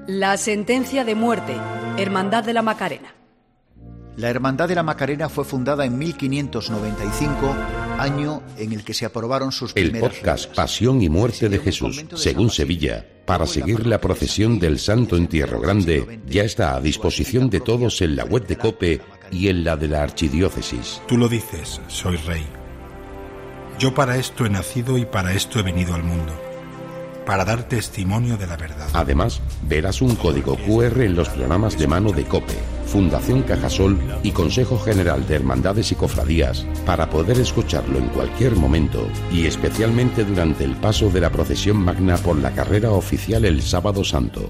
La sentencia de muerte, Hermandad de la Macarena. La Hermandad de la Macarena fue fundada en 1595, año en el que se aprobaron sus primeras El podcast reglas. Pasión y Muerte de Jesús, según Sevilla, para seguir la procesión del Santo Entierro Grande, ya está a disposición de todos en la web de COPE y en la de la Archidiócesis. Tú lo dices, soy rey. Yo para esto he nacido y para esto he venido al mundo, para dar testimonio de la verdad. Además, verás un código QR en los programas de mano de COPE, Fundación Cajasol y Consejo General de Hermandades y Cofradías para poder escucharlo en cualquier momento y especialmente durante el paso de la procesión magna por la carrera oficial el Sábado Santo.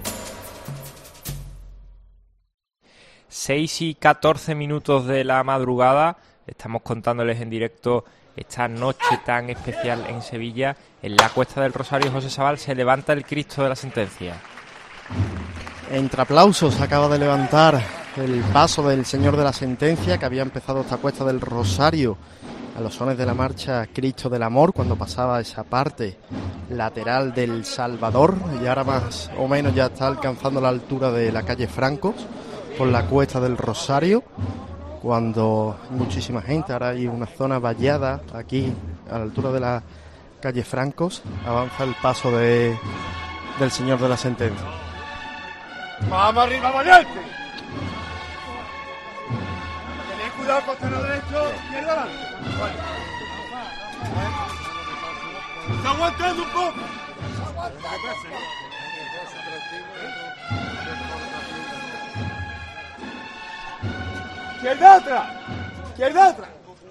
6:14 de la madrugada, estamos contándoles en directo esta noche tan especial en Sevilla. En la Cuesta del Rosario José Sabal se levanta el Cristo de la Sentencia. Entre aplausos se acaba de levantar el paso del Señor de la Sentencia, que había empezado esta Cuesta del Rosario a los sones de la marcha Cristo del Amor, cuando pasaba esa parte lateral del Salvador, y ahora más o menos ya está alcanzando la altura de la calle Francos por la Cuesta del Rosario, cuando hay muchísima gente. Ahora hay una zona vallada aquí a la altura de la calle Francos. Avanza el paso del Señor de la Sentencia. ¡Vamos arriba, valiente! Tened cuidado con el derecho, izquierda adelante. Vale. ¡Está aguantando un poco! ¡Izquierda atrás! ¡Izquierda atrás!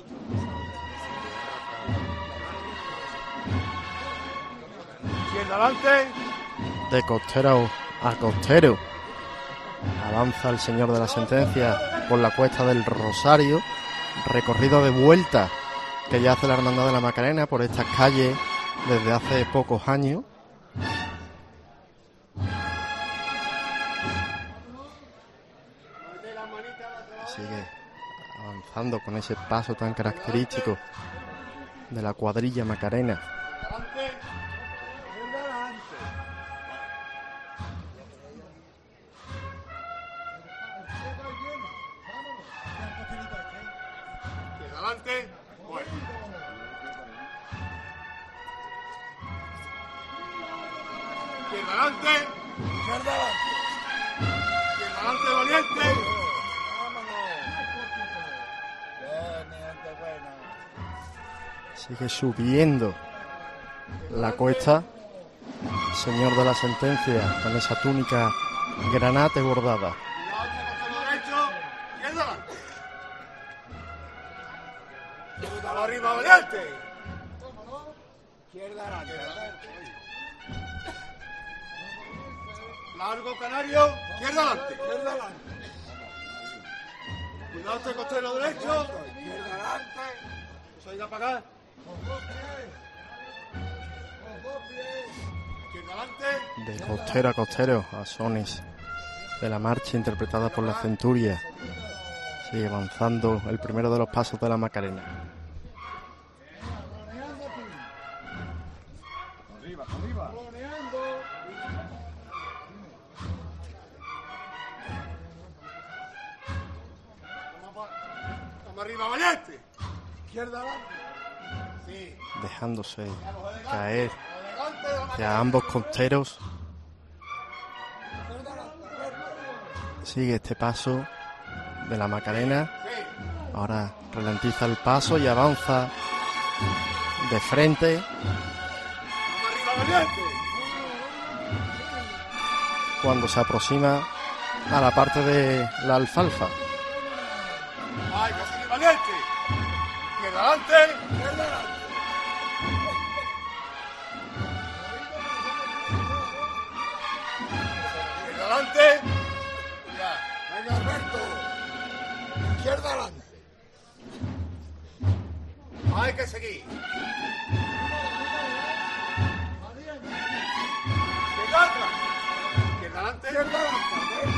¡Izquierda adelante! De costero a costero avanza el Señor de la Sentencia por la Cuesta del Rosario, recorrido de vuelta que ya hace la Hermandad de la Macarena por estas calles desde hace pocos años. Sigue avanzando con ese paso tan característico de la cuadrilla Macarena. Adelante, bueno. Izquierda adelante. Izquierda adelante, valiente. Sigue subiendo la cuesta Señor de la Sentencia con esa túnica granate bordada. Arriba, valiente. Izquierda adelante. Largo canario, izquierda adelante. Izquierda adelante. Cuidado este costero derecho. Izquierda adelante. Eso irá para acá. Izquierda adelante. De costero a costero a sones de la marcha interpretada por la Centuria. Sigue avanzando el primero de los pasos de la Macarena. Arriba, valiente. Izquierda adelante. Sí. Dejándose caer hacia ambos costeros. Sigue este paso de la Macarena. Ahora ralentiza el paso y avanza de frente. Arriba, valiente. Cuando se aproxima a la parte de la alfalfa. Ay, casi valiente. Izquierda adelante. Izquierda adelante. Izquierda adelante. Ya. Venga, Alberto. Izquierda adelante. Hay que seguir. Izquierda atrás. Izquierda adelante. Izquierda adelante.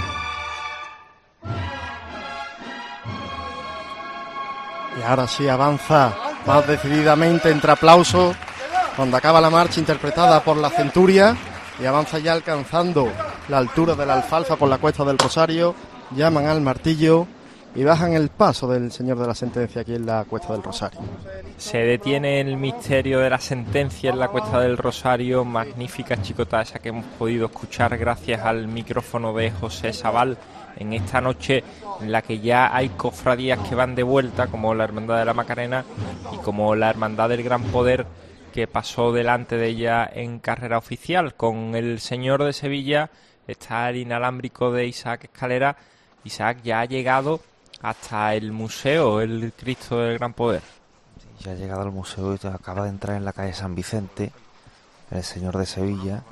Y ahora sí avanza más decididamente entre aplausos cuando acaba la marcha interpretada por la Centuria, y avanza ya alcanzando la altura de la Alfalfa por la Cuesta del Rosario, llaman al martillo y bajan el paso del Señor de la Sentencia aquí en la Cuesta del Rosario. Se detiene el misterio de la sentencia en la Cuesta del Rosario, magnífica chicota esa que hemos podido escuchar gracias al micrófono de José Sabal en esta noche en la que ya hay cofradías que van de vuelta, como la Hermandad de la Macarena y como la Hermandad del Gran Poder, que pasó delante de ella en carrera oficial. Con el Señor de Sevilla está el inalámbrico de Isaac Escalera. Isaac ya ha llegado hasta el museo, el Cristo del Gran Poder. Sí, ya ha llegado al museo y acaba de entrar en la calle San Vicente, el Señor de Sevilla.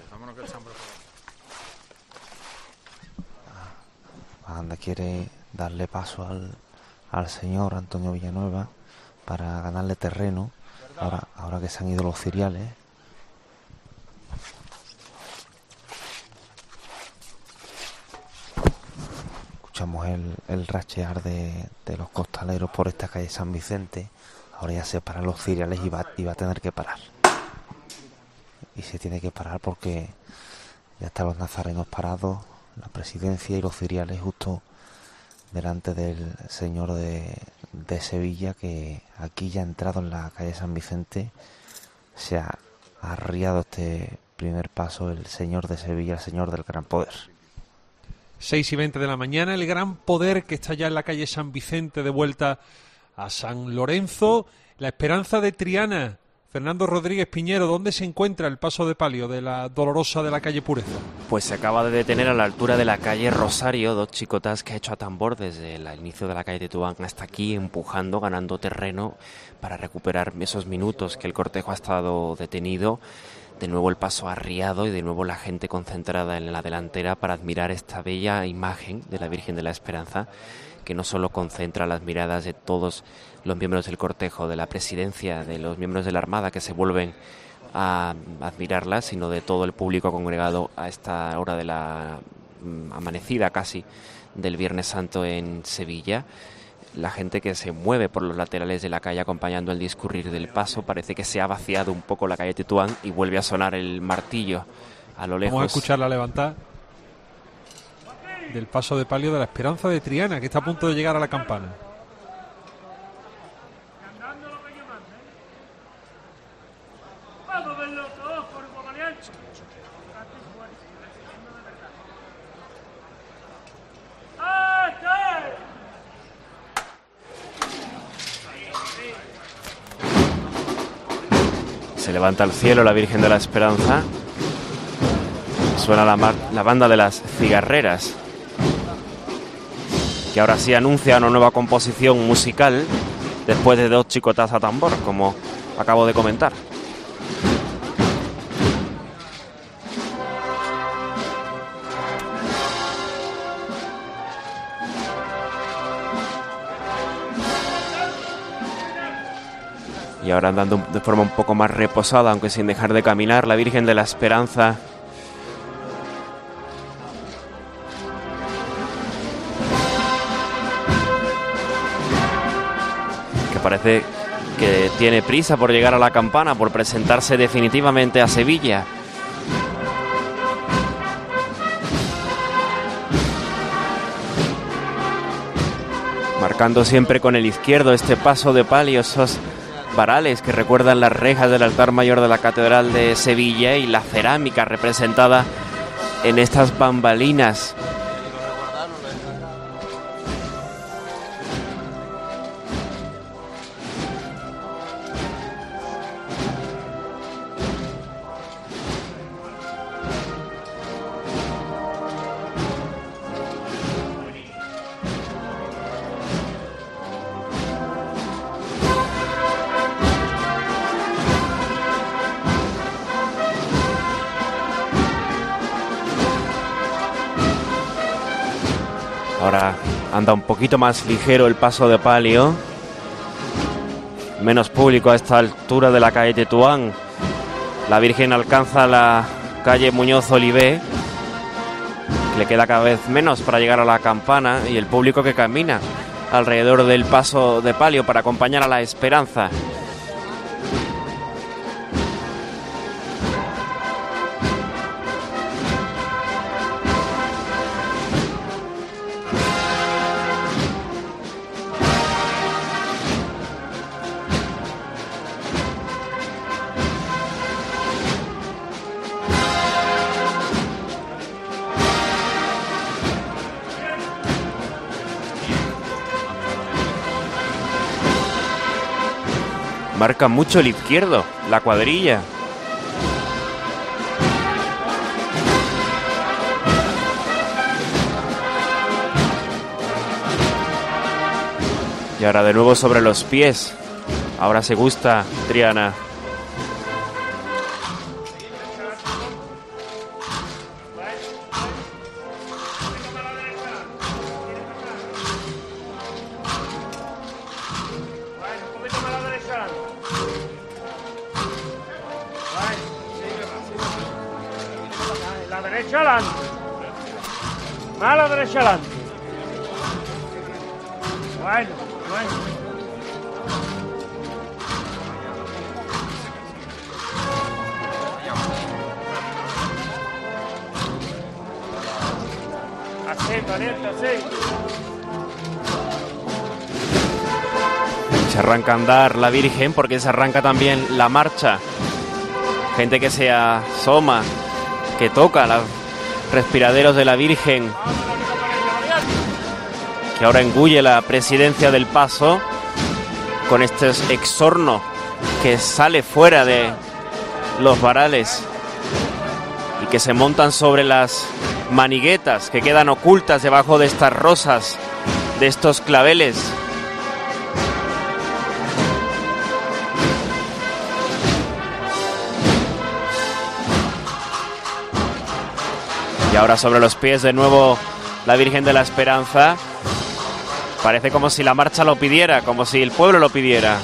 Anda, quiere darle paso al señor Antonio Villanueva para ganarle terreno, ahora que se han ido los ciriales. Escuchamos el rachear de los costaleros por esta calle San Vicente. Ahora ya se paran los ciriales y va a tener que parar. Y se tiene que parar porque ya están los nazarenos parados, la presidencia y los ciriales justo delante del Señor de Sevilla, que aquí ya ha entrado en la calle San Vicente. Se ha arriado este primer paso el Señor de Sevilla, el Señor del Gran Poder. 6:20 de la mañana, el Gran Poder que está ya en la calle San Vicente de vuelta a San Lorenzo. La Esperanza de Triana. Fernando Rodríguez Piñero, ¿dónde se encuentra el paso de palio de la Dolorosa de la calle Pureza? Pues se acaba de detener a la altura de la calle Rosario, dos chicotas que ha hecho a tambor desde el inicio de la calle Tetuán hasta aquí, empujando, ganando terreno para recuperar esos minutos que el cortejo ha estado detenido. De nuevo el paso arriado y de nuevo la gente concentrada en la delantera para admirar esta bella imagen de la Virgen de la Esperanza, que no solo concentra las miradas de todos los miembros del cortejo, de la presidencia, de los miembros de la Armada que se vuelven a admirarla, sino de todo el público congregado a esta hora de la amanecida casi del Viernes Santo en Sevilla. La gente que se mueve por los laterales de la calle acompañando el discurrir del paso. Parece que se ha vaciado un poco la calle Tetuán y vuelve a sonar el martillo a lo lejos. Vamos a escuchar la levantada del paso de palio de la Esperanza de Triana, que está a punto de llegar a la campana. Se levanta al cielo la Virgen de la Esperanza. Suena la banda de las cigarreras, que ahora sí anuncia una nueva composición musical después de dos chicotas a tambor, como acabo de comentar. Y ahora andando de forma un poco más reposada, aunque sin dejar de caminar, la Virgen de la Esperanza. Que parece que tiene prisa por llegar a la campana, por presentarse definitivamente a Sevilla. Marcando siempre con el izquierdo este paso de palio, esos varales que recuerdan las rejas del altar mayor de la Catedral de Sevilla y la cerámica representada en estas bambalinas. Ahora anda un poquito más ligero el paso de palio. Menos público a esta altura de la calle Tetuán. La Virgen alcanza la calle Muñoz Olivé. Le queda cada vez menos para llegar a la campana y el público que camina alrededor del paso de palio para acompañar a la Esperanza. Marca mucho el izquierdo, la cuadrilla. Y ahora de nuevo sobre los pies. Ahora se gusta Triana. La derecha adelante. Más la derecha adelante. Bueno. Así, valiente, así. Se arranca a andar la Virgen porque se arranca también la marcha. Gente que se asoma, que toca los respiraderos de la Virgen, que ahora engulle la presidencia del paso con este exorno que sale fuera de los varales y que se montan sobre las maniguetas que quedan ocultas debajo de estas rosas, de estos claveles. Y ahora sobre los pies de nuevo la Virgen de la Esperanza. Parece como si la marcha lo pidiera, como si el pueblo lo pidiera.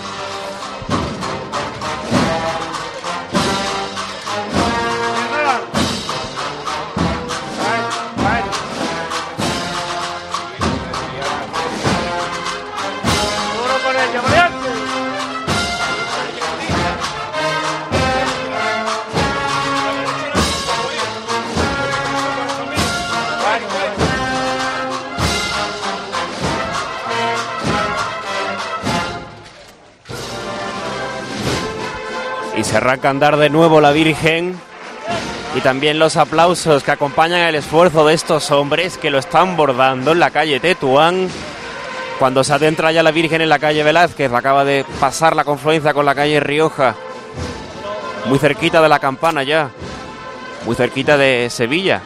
Y se arranca a andar de nuevo la Virgen y también los aplausos que acompañan el esfuerzo de estos hombres que lo están bordando en la calle Tetuán. Cuando se adentra ya la Virgen en la calle Velázquez, acaba de pasar la confluencia con la calle Rioja, muy cerquita de la Campana ya, muy cerquita de Sevilla.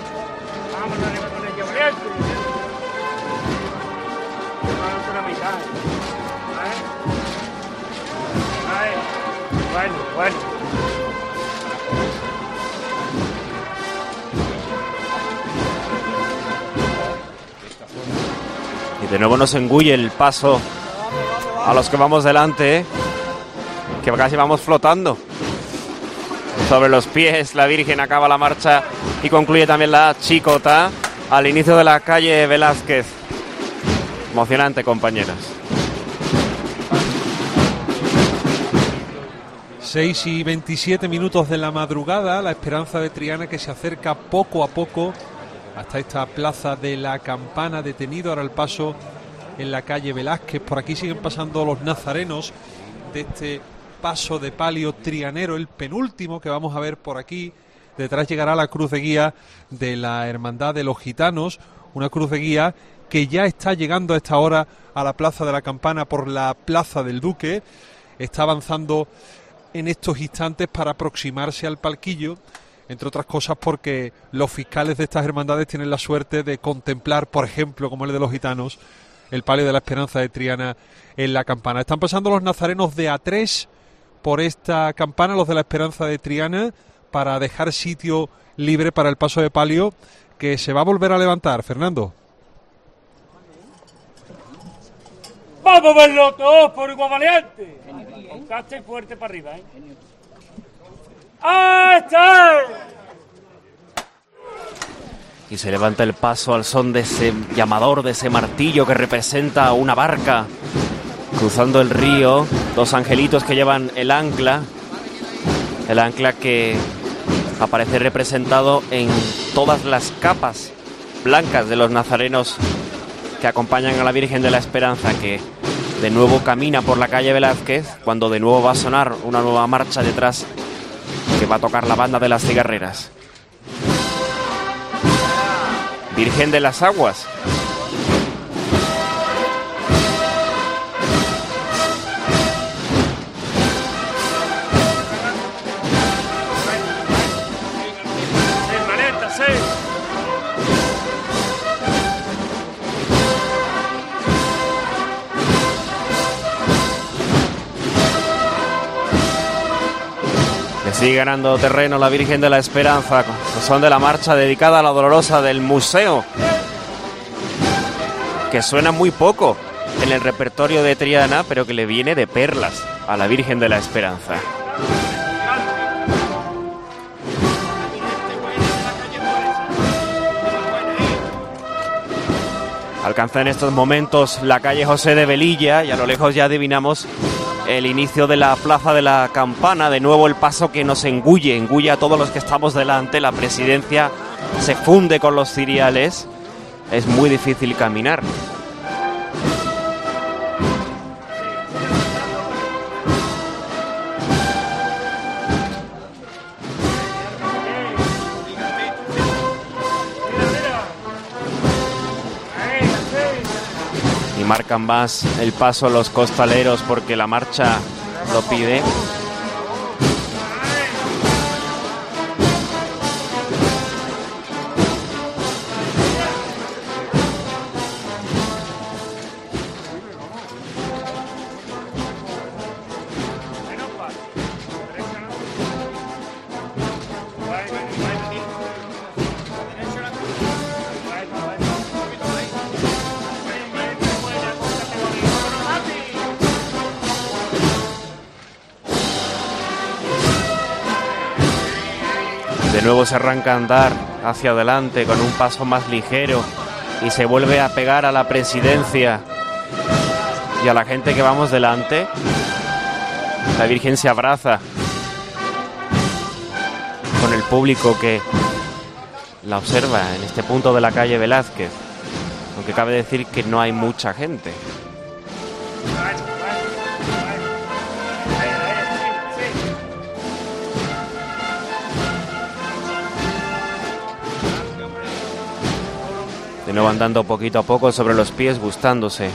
Bueno. Y de nuevo nos engulle el paso a los que vamos delante, que casi vamos flotando. Sobre los pies la Virgen acaba la marcha y concluye también la chicota al inicio de la calle Velázquez. Emocionante, compañeras. 6:27 de la madrugada, la Esperanza de Triana que se acerca poco a poco hasta esta plaza de la Campana, detenido ahora el paso en la calle Velázquez. Por aquí siguen pasando los nazarenos de este paso de palio trianero, el penúltimo que vamos a ver por aquí. Detrás llegará la cruz de guía de la Hermandad de los Gitanos, una cruz de guía que ya está llegando a esta hora a la plaza de la Campana por la Plaza del Duque. Está avanzando en estos instantes para aproximarse al palquillo, entre otras cosas porque los fiscales de estas hermandades tienen la suerte de contemplar, por ejemplo, como el de los Gitanos, el palio de la Esperanza de Triana en la Campana. Están pasando los nazarenos de A3 por esta campana, los de la Esperanza de Triana, para dejar sitio libre para el paso de palio que se va a volver a levantar. Fernando. ¡Vamos a verlo todos por igual valiente! Contaste fuerte para arriba, ¿eh? ¡Ah, está! Y se levanta el paso al son de ese llamador, de ese martillo que representa una barca cruzando el río. Dos angelitos que llevan el ancla que aparece representado en todas las capas blancas de los nazarenos que acompañan a la Virgen de la Esperanza, que de nuevo camina por la calle Velázquez, cuando de nuevo va a sonar una nueva marcha detrás que va a tocar la banda de las cigarreras. Virgen de las Aguas. Sigue ganando terreno la Virgen de la Esperanza, son de la marcha dedicada a la Dolorosa del Museo, que suena muy poco en el repertorio de Triana, pero que le viene de perlas a la Virgen de la Esperanza. Alcanza en estos momentos la calle José de Velilla y a lo lejos ya adivinamos el inicio de la Plaza de la Campana. De nuevo el paso que nos engulle a todos los que estamos delante. La presidencia se funde con los ciriales. Es muy difícil caminar. Y marcan más el paso los costaleros porque la marcha lo pide. De nuevo se arranca a andar hacia adelante con un paso más ligero y se vuelve a pegar a la presidencia y a la gente que vamos delante. La Virgen se abraza con el público que la observa en este punto de la calle Velázquez, aunque cabe decir que no hay mucha gente. De nuevo andando poquito a poco sobre los pies, gustándose.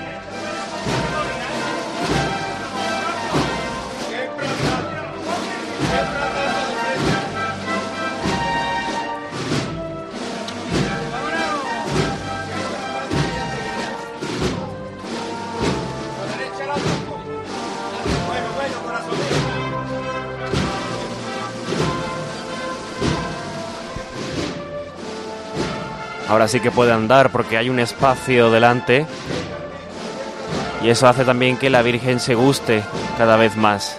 Ahora sí que puede andar porque hay un espacio delante y eso hace también que la Virgen se guste cada vez más.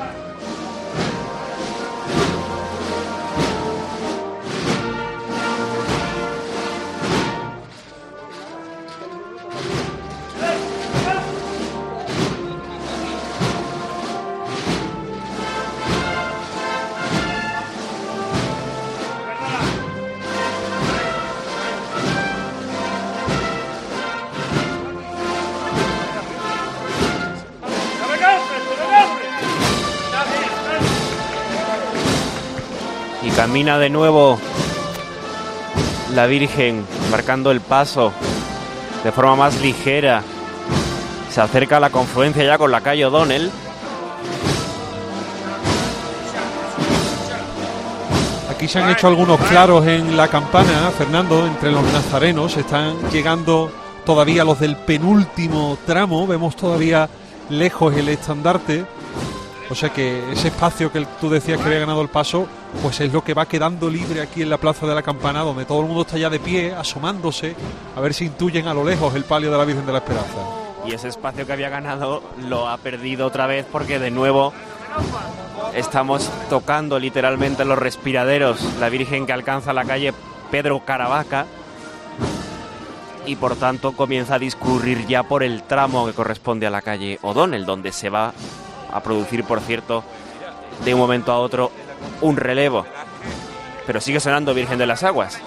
Camina de nuevo la Virgen, marcando el paso de forma más ligera. Se acerca a la confluencia ya con la calle O'Donnell. Aquí se han hecho algunos claros en la campana, Fernando, entre los nazarenos. Están llegando todavía los del penúltimo tramo. Vemos todavía lejos el estandarte. O sea que ese espacio que tú decías que había ganado el paso, pues es lo que va quedando libre aquí en la Plaza de la Campana, donde todo el mundo está ya de pie, asomándose, a ver si intuyen a lo lejos el palio de la Virgen de la Esperanza. Y ese espacio que había ganado lo ha perdido otra vez porque de nuevo estamos tocando literalmente los respiraderos. La Virgen que alcanza la calle Pedro Caravaca y por tanto comienza a discurrir ya por el tramo que corresponde a la calle O'Donnell, donde se va a producir, por cierto, de un momento a otro un relevo. Pero sigue sonando Virgen de las Aguas.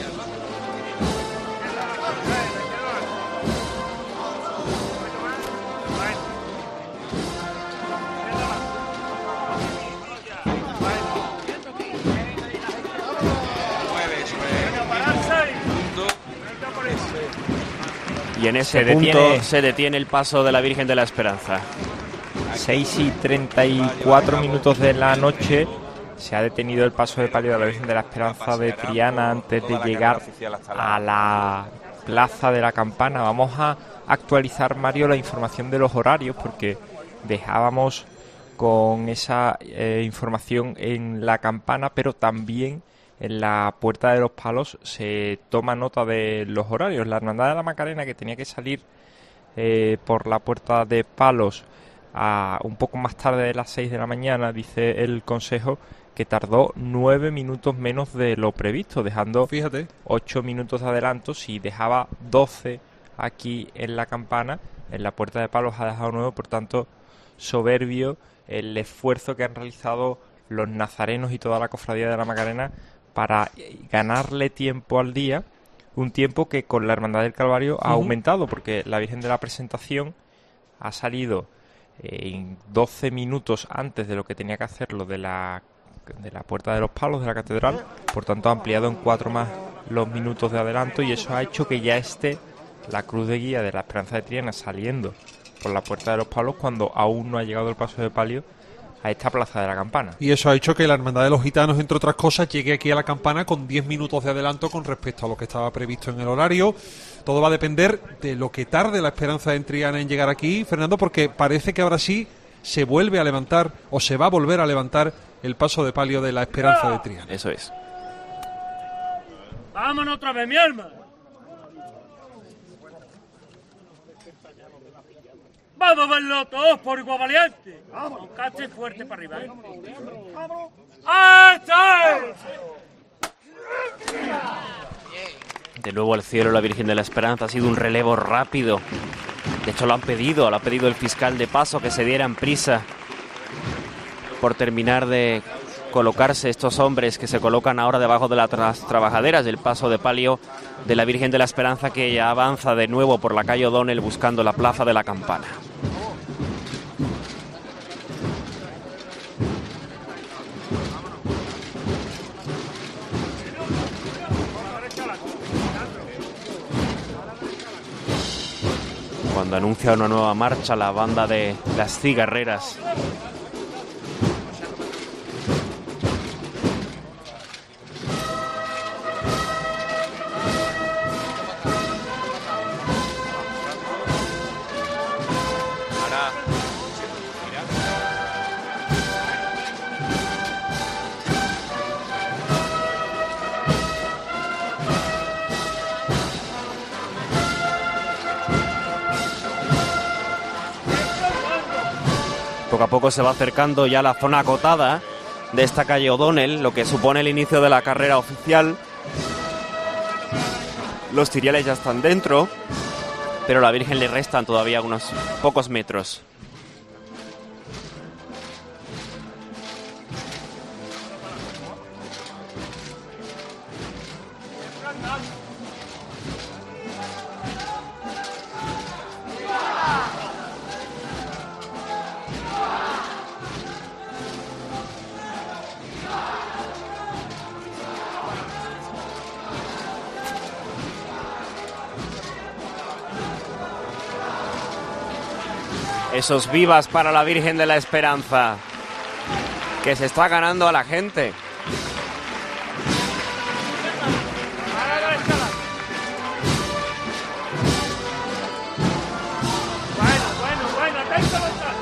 Y en ese punto se detiene el paso de la Virgen de la Esperanza. 6:34 de la noche, se ha detenido el paso de palio de la Virgen de la Esperanza de Triana antes de llegar a la Plaza de la Campana. Vamos a actualizar, Mario, la información de los horarios, porque dejábamos con esa información en la Campana, pero también en la Puerta de los Palos se toma nota de los horarios. La Hermandad de la Macarena, que tenía que salir por la Puerta de Palos un poco más tarde de las 6 de la mañana, dice el Consejo que tardó 9 minutos menos de lo previsto, dejando 8 minutos de adelanto. Si dejaba 12 aquí en la Campana, en la Puerta de Palos ha dejado 9, por tanto soberbio el esfuerzo que han realizado los nazarenos y toda la cofradía de la Macarena para ganarle tiempo al día, un tiempo que con la Hermandad del Calvario ha aumentado, porque la Virgen de la Presentación ha salido en 12 minutos antes de lo que tenía que hacerlo de la Puerta de los Palos de la Catedral, por tanto ha ampliado en 4 más los minutos de adelanto, y eso ha hecho que ya esté la cruz de guía de la Esperanza de Triana saliendo por la Puerta de los Palos cuando aún no ha llegado el paso de palio a esta Plaza de la Campana. Y eso ha hecho que la Hermandad de los Gitanos, entre otras cosas, llegue aquí a la Campana con 10 minutos de adelanto con respecto a lo que estaba previsto en el horario. Todo va a depender de lo que tarde la Esperanza de Triana en llegar aquí, Fernando, porque parece que ahora sí se vuelve a levantar, o se va a volver a levantar, el paso de palio de la Esperanza de Triana. Eso es. Vámonos otra vez, mi alma. Vamos a verlo todos por igual valiente. Con cache fuerte para arriba. De nuevo al cielo la Virgen de la Esperanza. Ha sido un relevo rápido. De hecho lo ha pedido el fiscal de paso, que se dieran prisa por terminar de colocarse estos hombres que se colocan ahora debajo de las trabajaderas del paso de palio de la Virgen de la Esperanza, que ya avanza de nuevo por la calle O'Donnell buscando la Plaza de la Campana. Cuando anuncia una nueva marcha la banda de las cigarreras. Poco a poco se va acercando ya la zona acotada de esta calle O'Donnell, lo que supone el inicio de la carrera oficial. Los ciriales ya están dentro, pero a la Virgen le restan todavía unos pocos metros. Esos vivas para la Virgen de la Esperanza, que se está ganando a la gente. Bueno, atento.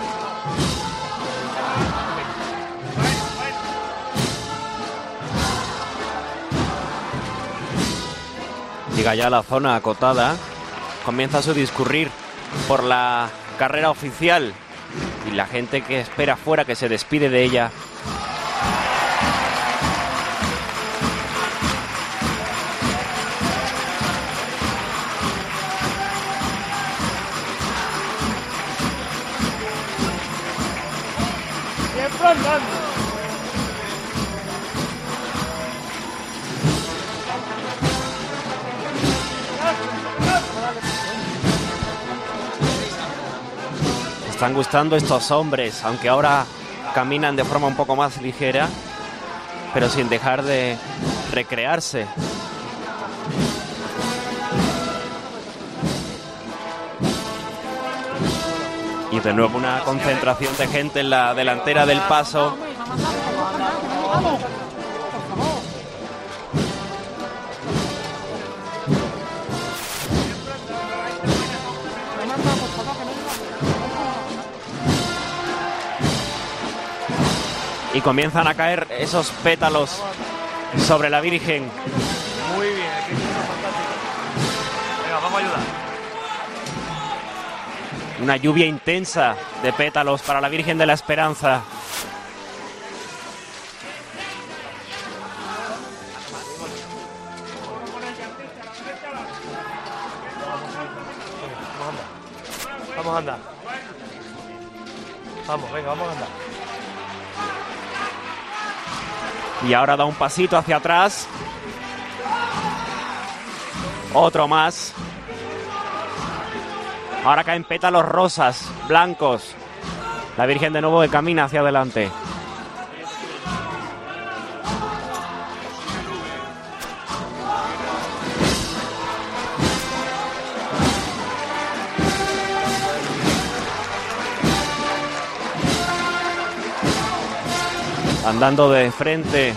Llega ya a la zona acotada, comienza su discurrir por la carrera oficial y la gente que espera fuera, que se despide de ella. Siempre andando. Están gustando estos hombres, aunque ahora caminan de forma un poco más ligera, pero sin dejar de recrearse. Y de nuevo una concentración de gente en la delantera del paso. vamos. Y comienzan a caer esos pétalos sobre la Virgen. Muy bien, qué fantástico. Venga, vamos a ayudar. Una lluvia intensa de pétalos para la Virgen de la Esperanza. Vamos a andar. Vamos, venga, vamos a andar. Y ahora da un pasito hacia atrás. Otro más. Ahora caen pétalos rosas, blancos. La Virgen de nuevo camina hacia adelante. Andando de frente.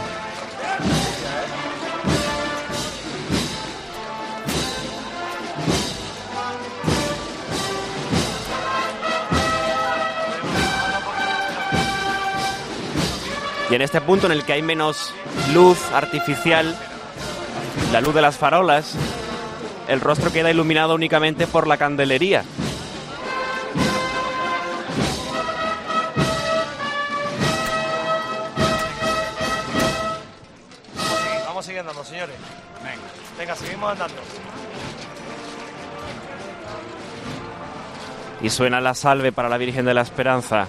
Y en este punto en el que hay menos luz artificial, la luz de las farolas, el rostro queda iluminado únicamente por la candelería. Vamos siguiendo, señores. Venga, seguimos andando. Y suena la salve para la Virgen de la Esperanza.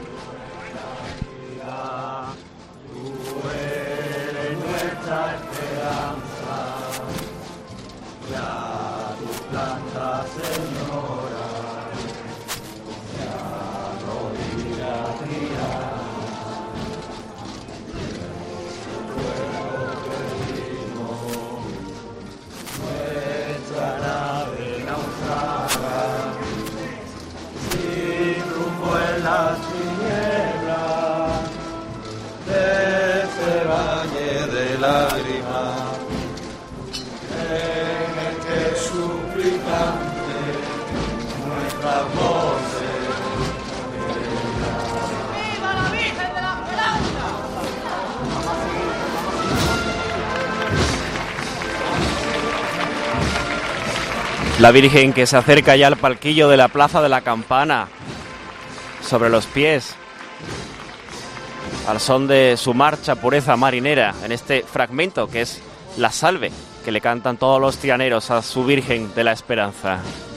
La Virgen que se acerca ya al palquillo de la Plaza de la Campana, sobre los pies, al son de su marcha Pureza Marinera, en este fragmento que es la salve que le cantan todos los trianeros a su Virgen de la Esperanza.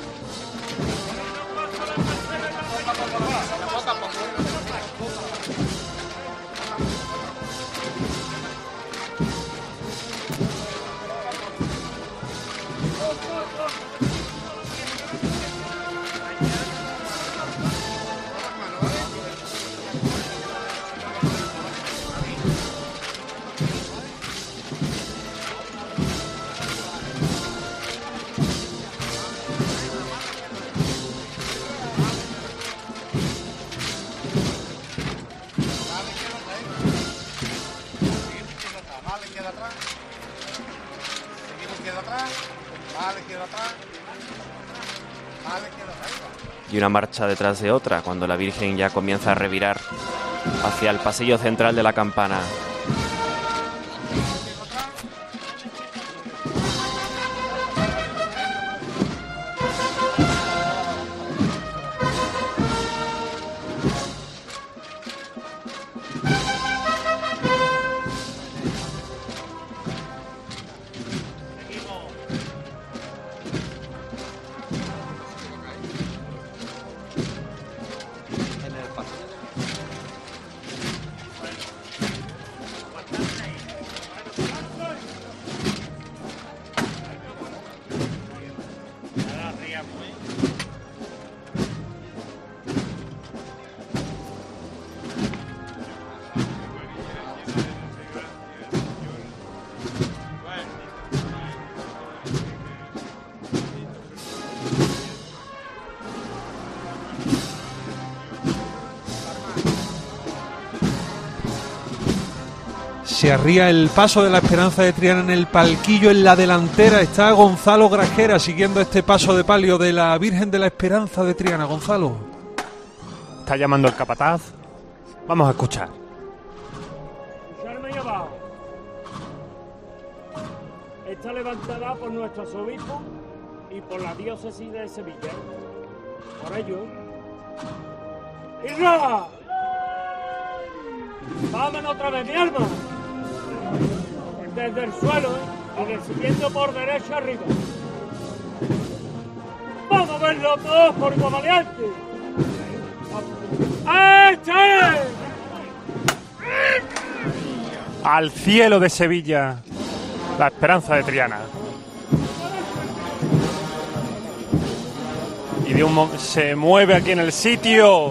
Y una marcha detrás de otra cuando la Virgen ya comienza a revirar hacia el pasillo central de la campana. Se arría el paso de la Esperanza de Triana en el palquillo. En la delantera está Gonzalo Grajera siguiendo este paso de palio de la Virgen de la Esperanza de Triana. Gonzalo. Está llamando el capataz. Vamos a escuchar. Escucharme ahí abajo. Está levantada por nuestro arzobispo y por la diócesis de Sevilla. Por ello. ¡Irra! ¡Vámonos otra vez, mi alma! Desde el suelo, y recibiendo por derecho arriba. ¡Vamos a verlo todos por igual valiente! ¡Este! Al cielo de Sevilla, la Esperanza de Triana. Y se mueve aquí en el sitio.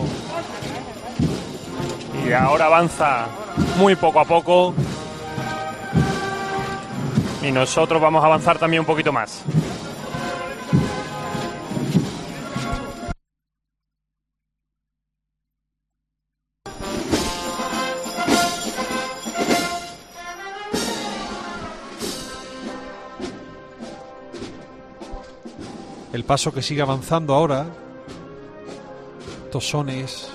Y ahora avanza muy poco a poco. Y nosotros vamos a avanzar también un poquito más. El paso que sigue avanzando ahora. Estos sones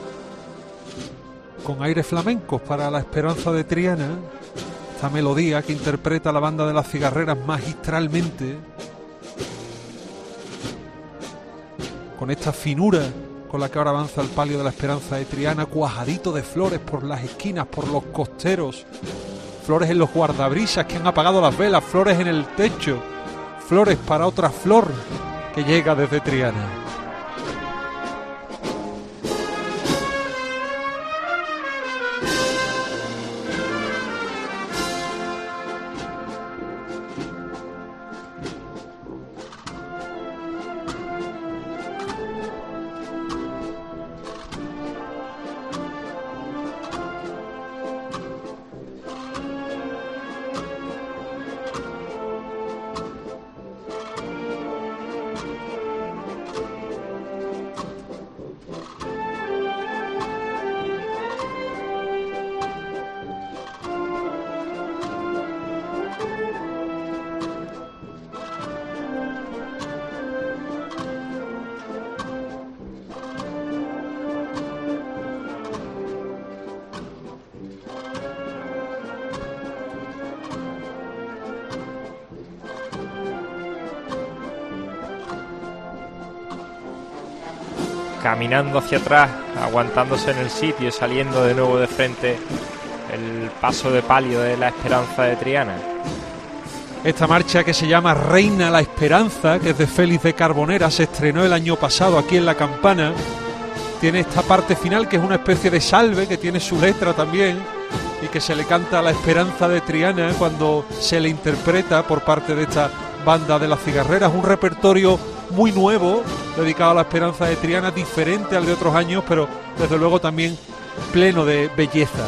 con aires flamencos para la Esperanza de Triana. Esta melodía que interpreta la banda de las cigarreras magistralmente, con esta finura con la que ahora avanza el palio de la Esperanza de Triana, cuajadito de flores por las esquinas, por los costeros, flores en los guardabrisas que han apagado las velas, flores en el techo, flores para otra flor que llega desde Triana. Caminando hacia atrás, aguantándose en el sitio, saliendo de nuevo de frente el paso de palio de la Esperanza de Triana. Esta marcha, que se llama Reina la Esperanza, que es de Félix de Carbonera, se estrenó el año pasado aquí en La Campana. Tiene esta parte final que es una especie de salve, que tiene su letra también, y que se le canta a la Esperanza de Triana cuando se le interpreta por parte de esta banda de las cigarreras. Un repertorio muy nuevo dedicado a la Esperanza de Triana, diferente al de otros años, pero desde luego también pleno de belleza.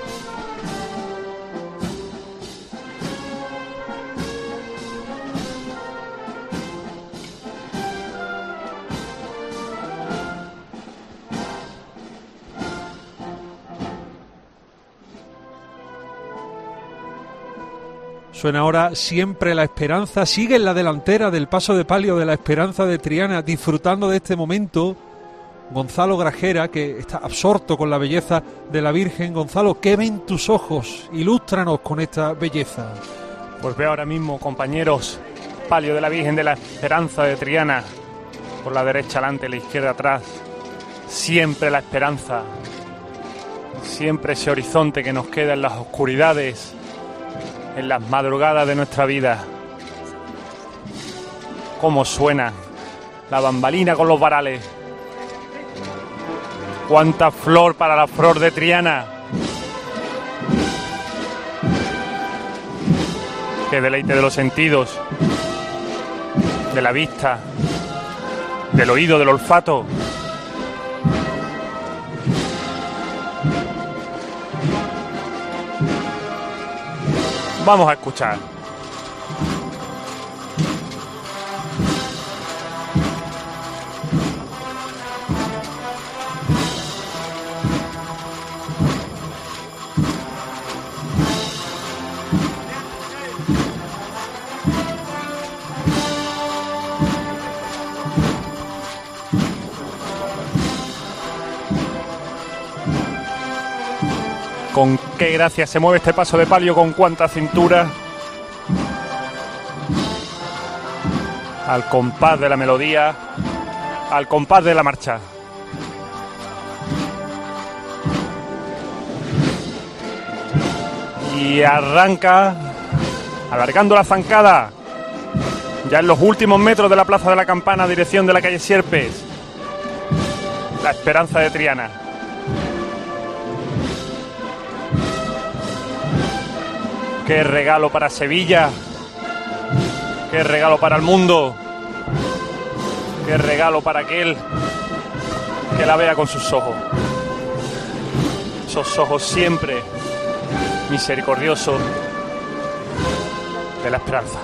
Suena ahora Siempre la Esperanza. Sigue en la delantera del paso de palio de la Esperanza de Triana, disfrutando de este momento Gonzalo Grajera, que está absorto con la belleza de la Virgen. Gonzalo, ¿qué ven tus ojos? Ilústranos con esta belleza. Pues veo ahora mismo, compañeros, palio de la Virgen de la Esperanza de Triana, por la derecha adelante, la izquierda atrás. Siempre la esperanza, siempre ese horizonte que nos queda en las oscuridades, en las madrugadas de nuestra vida. Cómo suena la bambalina con los varales. Cuánta flor para la flor de Triana. Qué deleite de los sentidos, de la vista, del oído, del olfato. Vamos a escuchar. Con qué gracia se mueve este paso de palio, con cuánta cintura. Al compás de la melodía, al compás de la marcha. Y arranca, alargando la zancada, ya en los últimos metros de la Plaza de la Campana, dirección de la calle Sierpes, la Esperanza de Triana. Qué regalo para Sevilla, qué regalo para el mundo, qué regalo para aquel que la vea con sus ojos. Esos ojos siempre misericordiosos de la esperanza.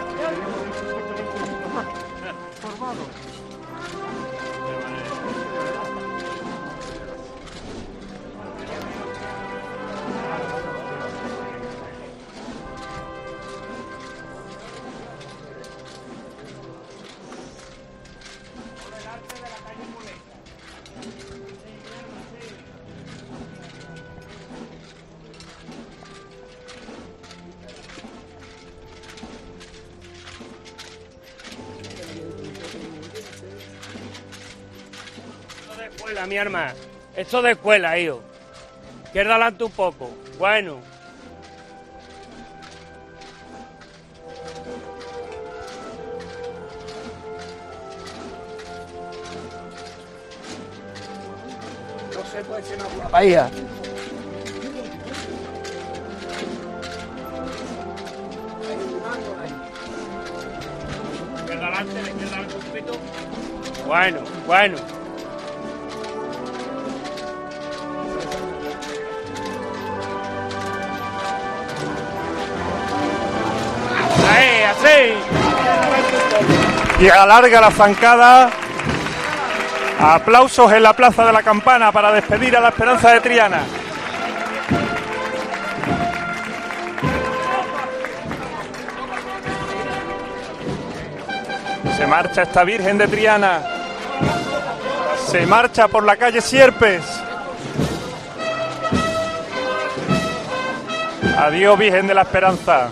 Mi arma, esto de escuela, hijo. Izquierda adelante un poco. Bueno. No se puede ser una paella. Izquierda adelante un poquito. Bueno, bueno. Y alarga la zancada. Aplausos en la Plaza de la Campana para despedir a la Esperanza de Triana. Se marcha esta Virgen de Triana. Se marcha por la calle Sierpes. Adiós, Virgen de la Esperanza.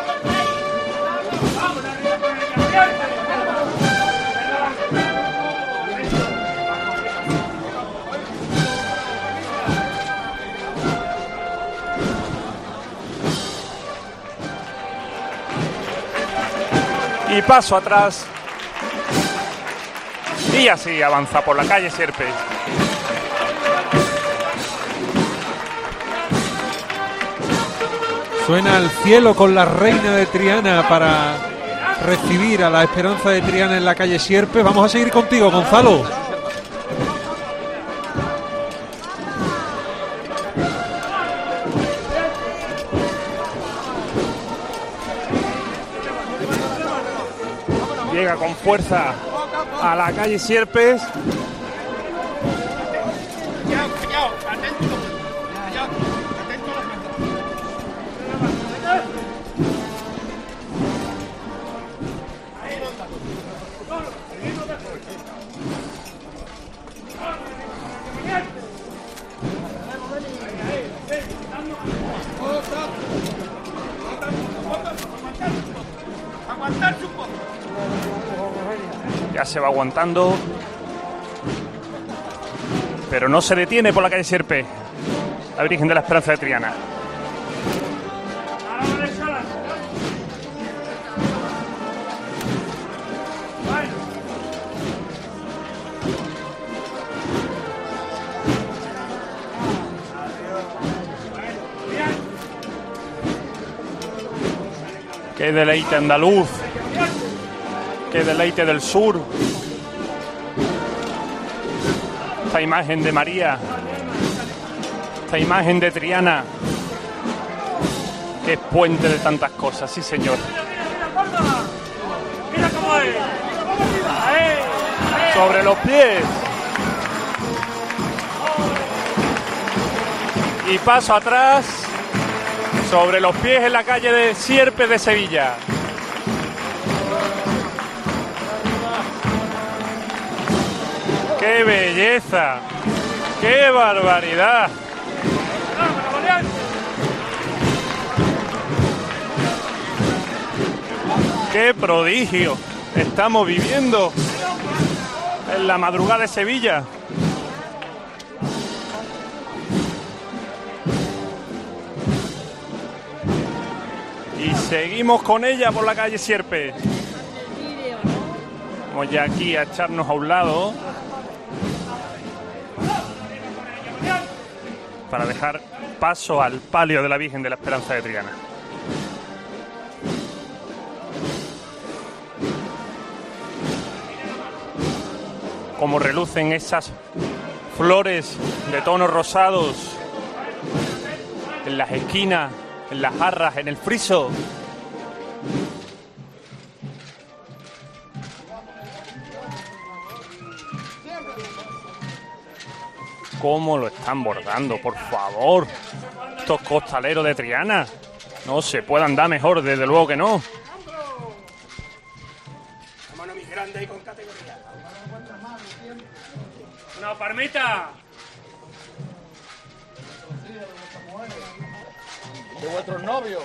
Y paso atrás. Y así avanza por la calle Sierpes. Suena al cielo con la reina de Triana para recibir a la Esperanza de Triana en la calle Sierpes. Vamos a seguir contigo, Gonzalo. Llega con fuerza a la calle Sierpes. Ya se va aguantando, pero no se detiene por la calle Sierpes la Virgen de la Esperanza de Triana. Qué deleite andaluz, qué deleite del sur. Esta imagen de María, esta imagen de Triana, que es puente de tantas cosas, sí señor. Mira cómo es. Sobre los pies. Y paso atrás. Sobre los pies en la calle de Sierpes de Sevilla. ¡Qué belleza! ¡Qué barbaridad! ¡Qué prodigio estamos viviendo en la madrugada de Sevilla! Y seguimos con ella por la calle Sierpe. Vamos ya aquí a echarnos a un lado para dejar paso al palio de la Virgen de la Esperanza de Triana. Como relucen esas flores de tonos rosados en las esquinas, en las jarras, en el friso. ¿Cómo lo están bordando, por favor? Estos costaleros de Triana no se puedan dar mejor, desde luego que no. Mano muy grande y con categoría. Una palmita. De vuestros novios.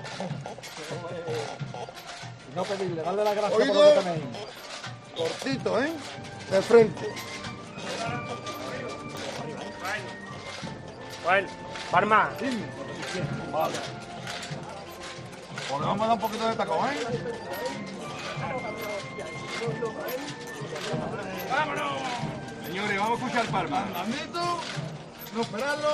No pedirle, darle las gracias por lo que tenéis. Cortito, ¿eh? De frente. Bueno, Parma. Vale. Pues le vamos a dar un poquito de tacón, ¿eh? ¡Vámonos! Señores, vamos a escuchar Palma. Andito, no esperarlo.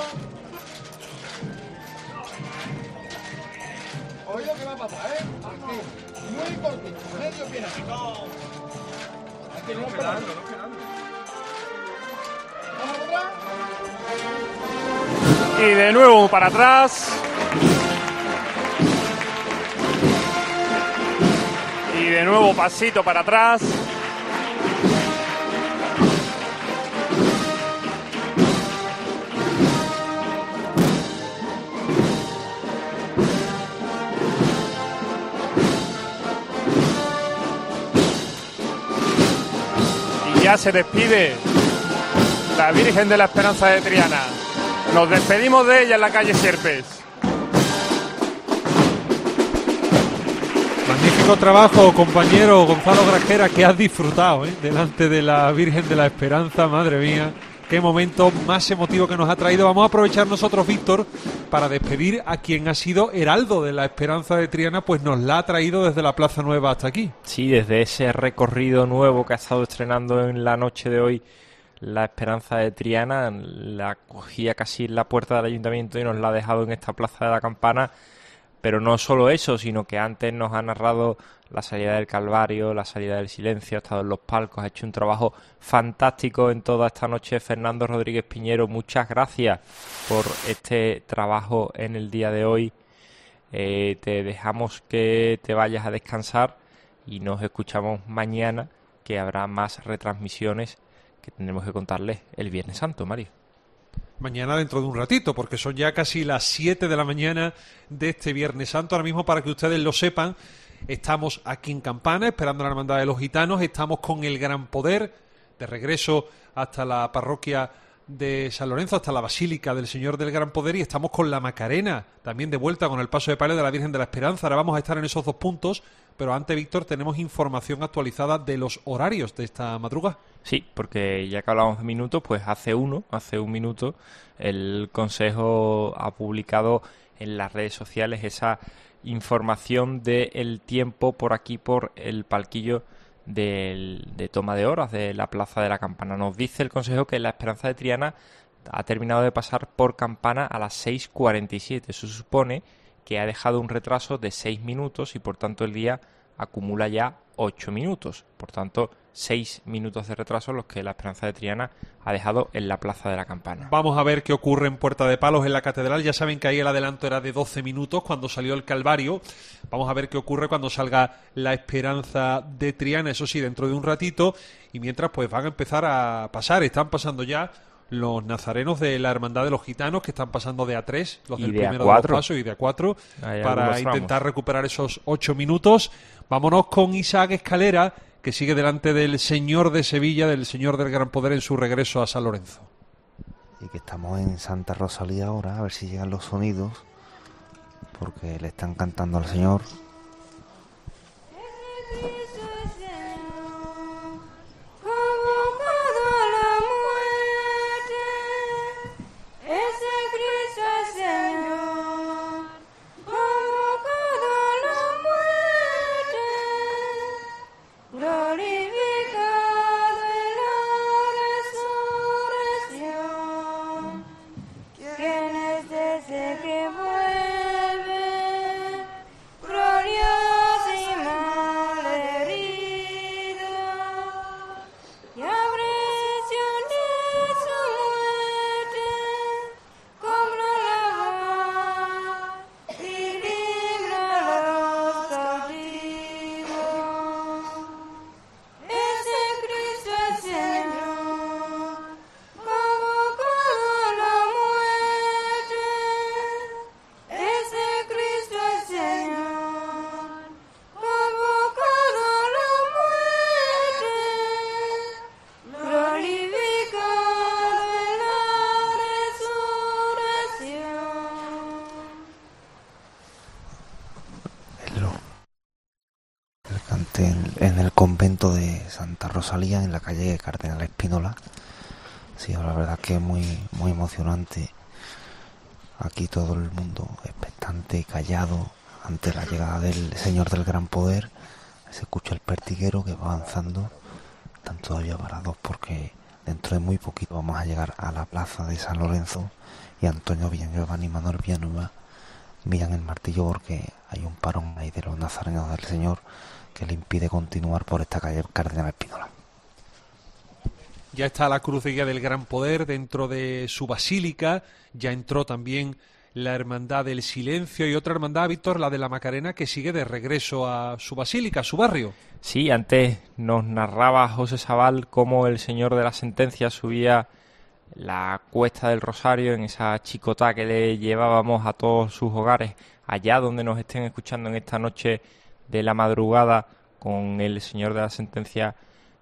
Oye, ¿qué va a pasar, eh? Aquí. Muy cortito, medio bien aquí. Aquí no esperando, no esperando. ¿Vamos atrás? Y de nuevo para atrás. Y de nuevo pasito para atrás. Y ya se despide la Virgen de la Esperanza de Triana. Nos despedimos de ella en la calle Sierpes. Magnífico trabajo, compañero Gonzalo Grajera, que has disfrutado, delante de la Virgen de la Esperanza. Madre mía, qué momento más emotivo que nos ha traído. Vamos a aprovechar nosotros, Víctor, para despedir a quien ha sido heraldo de la Esperanza de Triana, pues nos la ha traído desde la Plaza Nueva hasta aquí. Sí, desde ese recorrido nuevo que ha estado estrenando en la noche de hoy la Esperanza de Triana, la cogía casi en la puerta del ayuntamiento y nos la ha dejado en esta Plaza de la Campana. Pero no solo eso, sino que antes nos ha narrado la salida del Calvario, la salida del Silencio, ha estado en los palcos, ha hecho un trabajo fantástico en toda esta noche. Fernando Rodríguez Piñero, muchas gracias por este trabajo en el día de hoy. Te dejamos que te vayas a descansar y nos escuchamos mañana, que habrá más retransmisiones que tendremos que contarles el Viernes Santo, Mario. Mañana dentro de un ratito, porque son ya casi las 7 de la mañana de este Viernes Santo. Ahora mismo, para que ustedes lo sepan, estamos aquí en Campana, esperando la Hermandad de los Gitanos. Estamos con el Gran Poder, de regreso hasta la parroquia de San Lorenzo, hasta la Basílica del Señor del Gran Poder, y estamos con la Macarena, también de vuelta con el paso de palio de la Virgen de la Esperanza. Ahora vamos a estar en esos dos puntos, pero antes, Víctor, tenemos información actualizada de los horarios de esta madrugada. Sí, porque ya que hablamos de minutos, pues hace un minuto el Consejo ha publicado en las redes sociales esa información del tiempo por aquí, por el palquillo de toma de horas de la Plaza de la Campana. Nos dice el Consejo que la Esperanza de Triana ha terminado de pasar por Campana a las 6:47. Eso supone que ha dejado un retraso de 6 minutos y por tanto el día acumula ya 8 minutos. Por tanto, 6 minutos de retraso los que la Esperanza de Triana ha dejado en la Plaza de la Campana. Vamos a ver qué ocurre en Puerta de Palos, en la Catedral. Ya saben que ahí el adelanto era de 12 minutos cuando salió el Calvario. Vamos a ver qué ocurre cuando salga la Esperanza de Triana, eso sí, dentro de un ratito. Y mientras, pues van a empezar a pasar, están pasando ya los nazarenos de la Hermandad de los Gitanos, que están pasando de A3, los del primero de los pasos, y de A4, para intentar recuperar esos 8 minutos. Vámonos con Isaac Escalera, que sigue delante del Señor de Sevilla, del Señor del Gran Poder, en su regreso a San Lorenzo. Y que estamos en Santa Rosalía ahora, a ver si llegan los sonidos, porque le están cantando al Señor. nacimiento de Santa Rosalía en la calle Cardenal Espínola. Sí, la verdad que es muy emocionante. Aquí todo el mundo expectante, callado ante la llegada del Señor del Gran Poder. Se escucha el pertiguero que va avanzando. Están todavía parados porque dentro de muy poquito vamos a llegar a la plaza de San Lorenzo y Antonio Villanueva y Manuel Villanueva miran el martillo porque hay un parón ahí de los nazarenos del Señor que le impide continuar por esta calle Cardenal Espínola. Ya está la Cruz de Guía del Gran Poder dentro de su basílica, ya entró también la Hermandad del Silencio y otra hermandad, Víctor, la de la Macarena, que sigue de regreso a su basílica, a su barrio. Sí, antes nos narraba José Sabal cómo el Señor de la Sentencia subía la Cuesta del Rosario en esa chicotá que le llevábamos a todos sus hogares, allá donde nos estén escuchando en esta noche de la madrugada, con el Señor de la Sentencia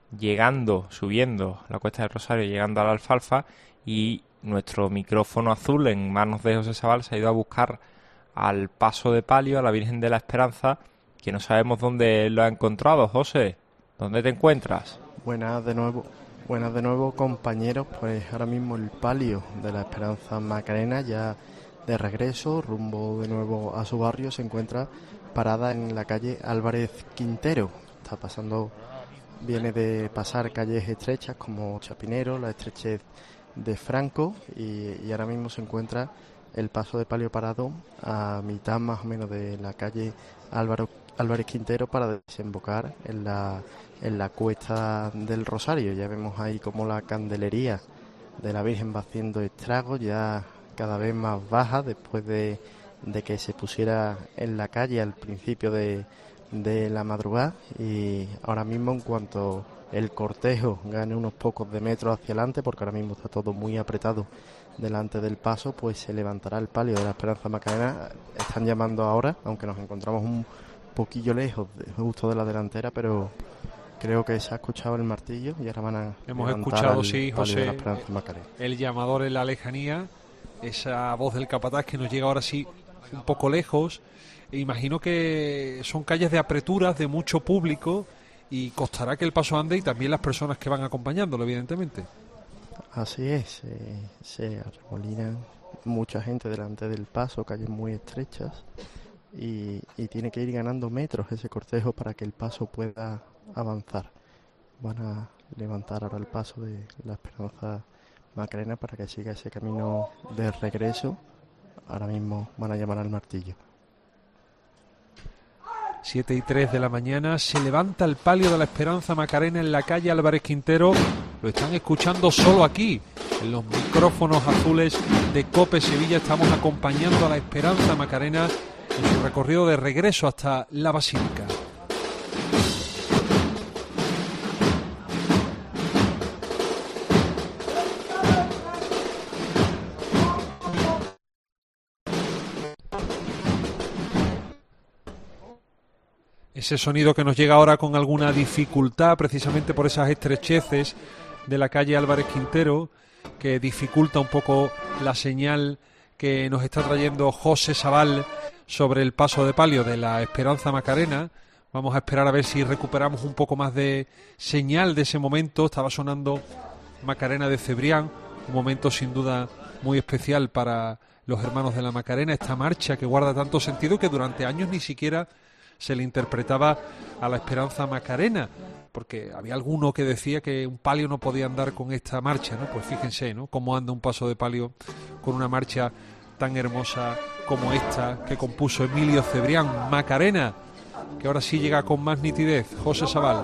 subiendo la Cuesta del Rosario, llegando a la Alfalfa, y nuestro micrófono azul en manos de José Sabal se ha ido a buscar al Paso de Palio, a la Virgen de la Esperanza, que no sabemos dónde lo ha encontrado. José, ¿dónde te encuentras? Buenas de nuevo, compañeros. Pues ahora mismo el palio de la Esperanza Macarena, ya de regreso, rumbo de nuevo a su barrio, se encuentra parada en la calle Álvarez Quintero. Viene de pasar calles estrechas como Chapinero, la estrechez de Franco, y ahora mismo se encuentra el paso de palio parado a mitad más o menos de la calle Álvarez Quintero para desembocar en la Cuesta del Rosario. Ya vemos ahí como la candelería de la Virgen va haciendo estragos, ya cada vez más baja después de que se pusiera en la calle al principio de la madrugada, y ahora mismo, en cuanto el cortejo gane unos pocos de metros hacia adelante, porque ahora mismo está todo muy apretado delante del paso, pues se levantará el palio de la Esperanza Macarena. Están llamando ahora, aunque nos encontramos un poquillo lejos justo de la delantera, pero creo que se ha escuchado el martillo y ahora van a hemos escuchado, sí, palio José, de la Esperanza Macarena. El llamador en la lejanía, esa voz del capataz que nos llega ahora sí un poco lejos. Imagino que son calles de apreturas, de mucho público, y costará que el paso ande y también las personas que van acompañándolo, evidentemente. Así es, se arremolinan mucha gente delante del paso, calles muy estrechas, y tiene que ir ganando metros ese cortejo para que el paso pueda avanzar. Van a levantar ahora el paso de la Esperanza Macarena para que siga ese camino de regreso. Ahora mismo van a llamar al martillo. 7:03 de la mañana, se levanta el palio de la Esperanza Macarena en la calle Álvarez Quintero. Lo están escuchando solo aquí, en los micrófonos azules de COPE Sevilla. Estamos acompañando a la Esperanza Macarena en su recorrido de regreso hasta la Basílica. Ese sonido que nos llega ahora con alguna dificultad, precisamente por esas estrecheces de la calle Álvarez Quintero, que dificulta un poco la señal que nos está trayendo José Sabal sobre el paso de palio de la Esperanza Macarena. Vamos a esperar a ver si recuperamos un poco más de señal de ese momento. Estaba sonando Macarena de Cebrián, un momento sin duda muy especial para los hermanos de la Macarena, esta marcha que guarda tanto sentido que durante años ni siquiera se le interpretaba a la Esperanza Macarena, porque había alguno que decía que un palio no podía andar con esta marcha, ¿no? Pues fíjense, ¿no?, cómo anda un paso de palio con una marcha tan hermosa como esta que compuso Emilio Cebrián. Macarena, que ahora sí llega con más nitidez. José Sabal.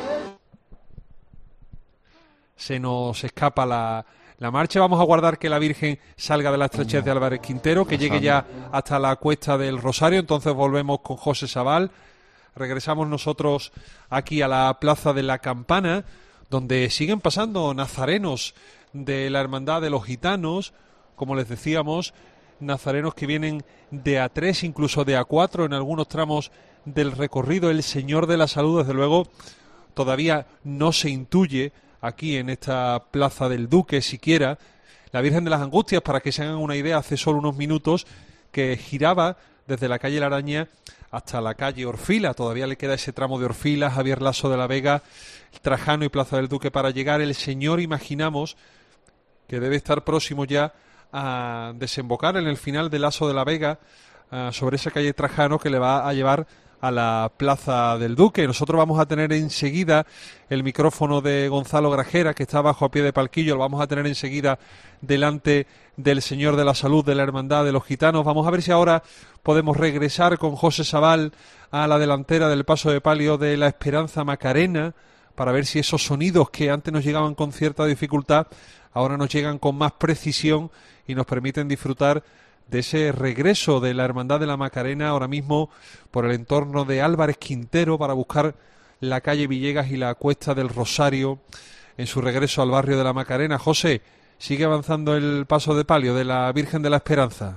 Se nos escapa la marcha. Vamos a guardar que la Virgen salga de la estrechez de Álvarez Quintero, que llegue ya hasta la Cuesta del Rosario. Entonces volvemos con José Sabal. Regresamos nosotros aquí a la Plaza de la Campana, donde siguen pasando nazarenos de la Hermandad de los Gitanos, como les decíamos, nazarenos que vienen de A3, incluso de A4 en algunos tramos del recorrido. El Señor de la Salud, desde luego, todavía no se intuye aquí en esta Plaza del Duque siquiera. La Virgen de las Angustias, para que se hagan una idea, hace solo unos minutos que giraba desde la calle La Araña hasta la calle Orfila. Todavía le queda ese tramo de Orfila, Javier Lasso de la Vega, Trajano y Plaza del Duque para llegar. El señor, imaginamos, que debe estar próximo ya a desembocar en el final del Lasso de la Vega, sobre esa calle Trajano que le va a llevar a la Plaza del Duque. Nosotros vamos a tener enseguida el micrófono de Gonzalo Grajera, que está abajo a pie de palquillo, lo vamos a tener enseguida delante del Señor de la Salud de la Hermandad de los Gitanos. Vamos a ver si ahora podemos regresar con José Sabal a la delantera del paso de palio de la Esperanza Macarena, para ver si esos sonidos que antes nos llegaban con cierta dificultad, ahora nos llegan con más precisión y nos permiten disfrutar de ese regreso de la Hermandad de la Macarena, ahora mismo por el entorno de Álvarez Quintero, para buscar la calle Villegas y la Cuesta del Rosario en su regreso al barrio de la Macarena. José, ¿sigue avanzando el paso de palio de la Virgen de la Esperanza?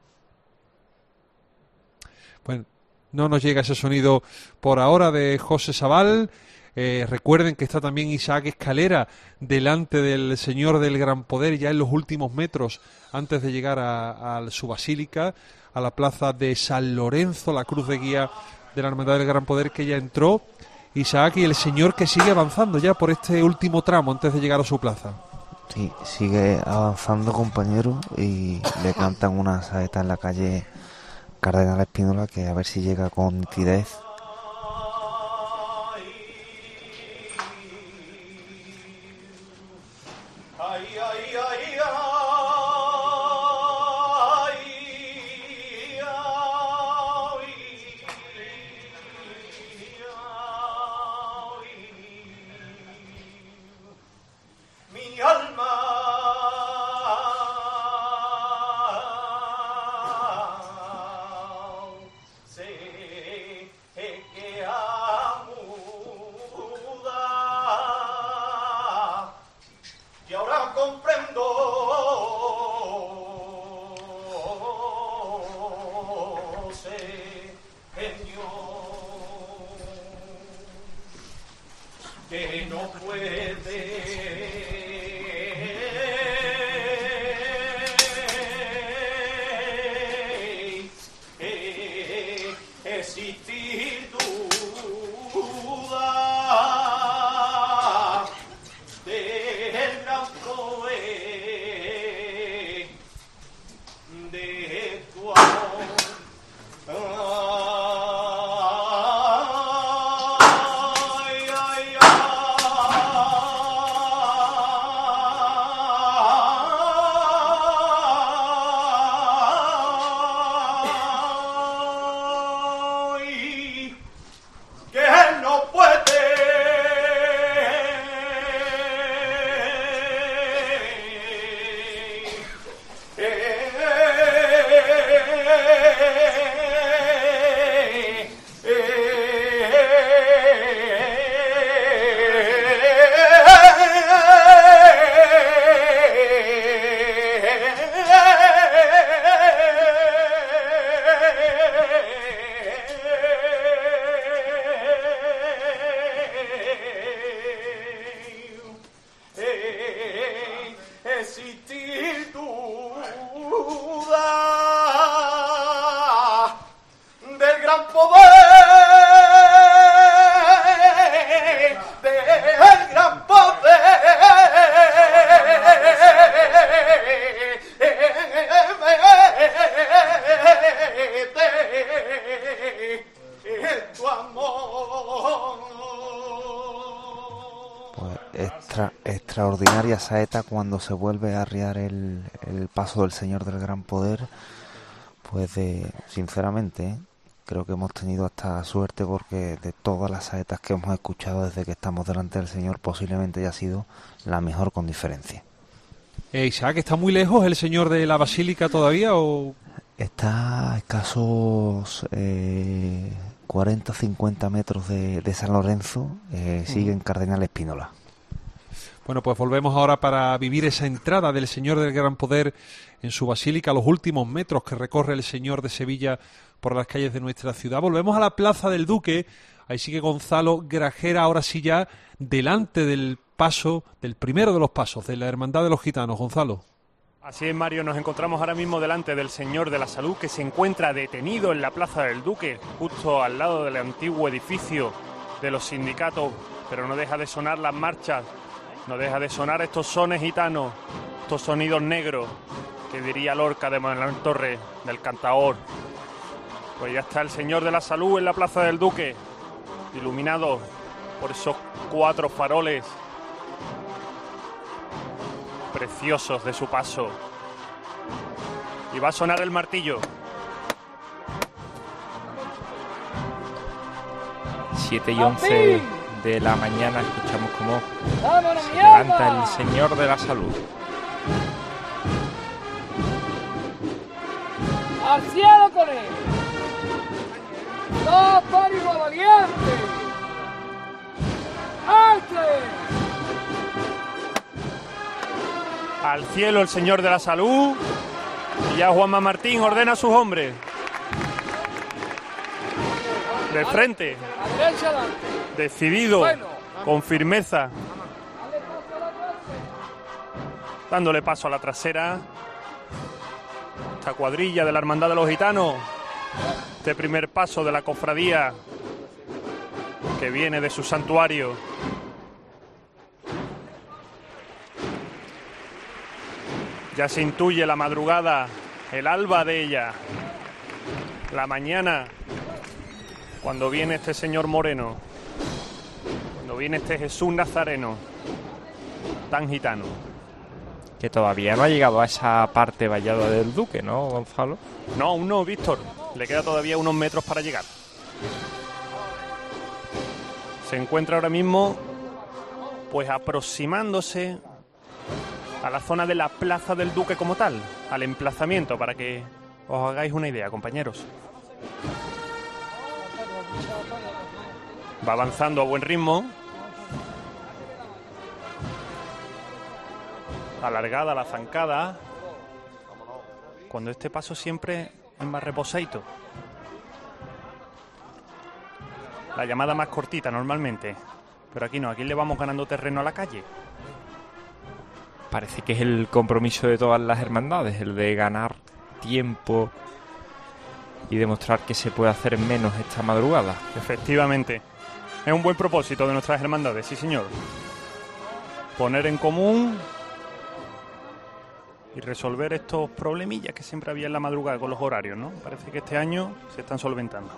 Bueno, no nos llega ese sonido por ahora de José Sabal. Recuerden que está también Isaac Escalera delante del Señor del Gran Poder, ya en los últimos metros antes de llegar a su basílica, a la plaza de San Lorenzo, la cruz de guía de la Hermandad del Gran Poder que ya entró. Isaac, y el Señor que sigue avanzando ya por este último tramo antes de llegar a su plaza. Sí, sigue avanzando, compañero, y le cantan una saeta en la calle Cardenal Espínola, que a ver si llega con nitidez. Extraordinaria saeta cuando se vuelve a arriar el paso del Señor del Gran Poder. Pues sinceramente, creo que hemos tenido hasta suerte, porque de todas las saetas que hemos escuchado desde que estamos delante del Señor, posiblemente haya sido la mejor con diferencia. Isaac, ¿está muy lejos el Señor de la Basílica todavía o...? Está a escasos 40-50 metros de San Lorenzo, sigue en Cardenal Espínola. Bueno, pues volvemos ahora para vivir esa entrada del Señor del Gran Poder en su basílica, los últimos metros que recorre el Señor de Sevilla por las calles de nuestra ciudad. Volvemos a la Plaza del Duque, ahí sigue Gonzalo Grajera, ahora sí ya delante del paso, del primero de los pasos de la Hermandad de los Gitanos. Gonzalo. Así es, Mario, nos encontramos ahora mismo delante del Señor de la Salud, que se encuentra detenido en la Plaza del Duque, justo al lado del antiguo edificio de los sindicatos, pero no deja de sonar las marchas, no deja de sonar estos sones gitanos, estos sonidos negros, que diría Lorca de Manuel Torres, del cantaor. Pues ya está el Señor de la Salud en la Plaza del Duque, iluminado por esos 4 faroles preciosos de su paso. Y va a sonar el martillo. 7:11 de la mañana, escuchamos cómo se levanta el Señor de la Salud. ¡Al cielo con él! ¡Dos pánico valiente! ¡Arte! Al cielo el Señor de la Salud. Y ya Juanma Martín ordena a sus hombres. De frente. Decidido. Con firmeza. Dándole paso a la trasera. Esta cuadrilla de la Hermandad de los Gitanos. Este primer paso de la cofradía que viene de su santuario. Ya se intuye la madrugada, el alba de ella, la mañana, cuando viene este señor moreno, cuando viene este Jesús Nazareno, tan gitano. Que todavía no ha llegado a esa parte vallada del Duque, ¿no, Gonzalo? No, aún no, Víctor. Le queda todavía unos metros para llegar. Se encuentra ahora mismo, pues aproximándose a la zona de la Plaza del Duque como tal, al emplazamiento, para que os hagáis una idea, compañeros. Va avanzando a buen ritmo. Alargada la zancada. Cuando este paso siempre es más reposadito. La llamada más cortita normalmente. Pero aquí no, aquí le vamos ganando terreno a la calle. Parece que es el compromiso de todas las hermandades, el de ganar tiempo y demostrar que se puede hacer menos esta madrugada. Efectivamente. Es un buen propósito de nuestras hermandades, sí señor. Poner en común y resolver estos problemillas que siempre había en la madrugada con los horarios, ¿no? Parece que este año se están solventando.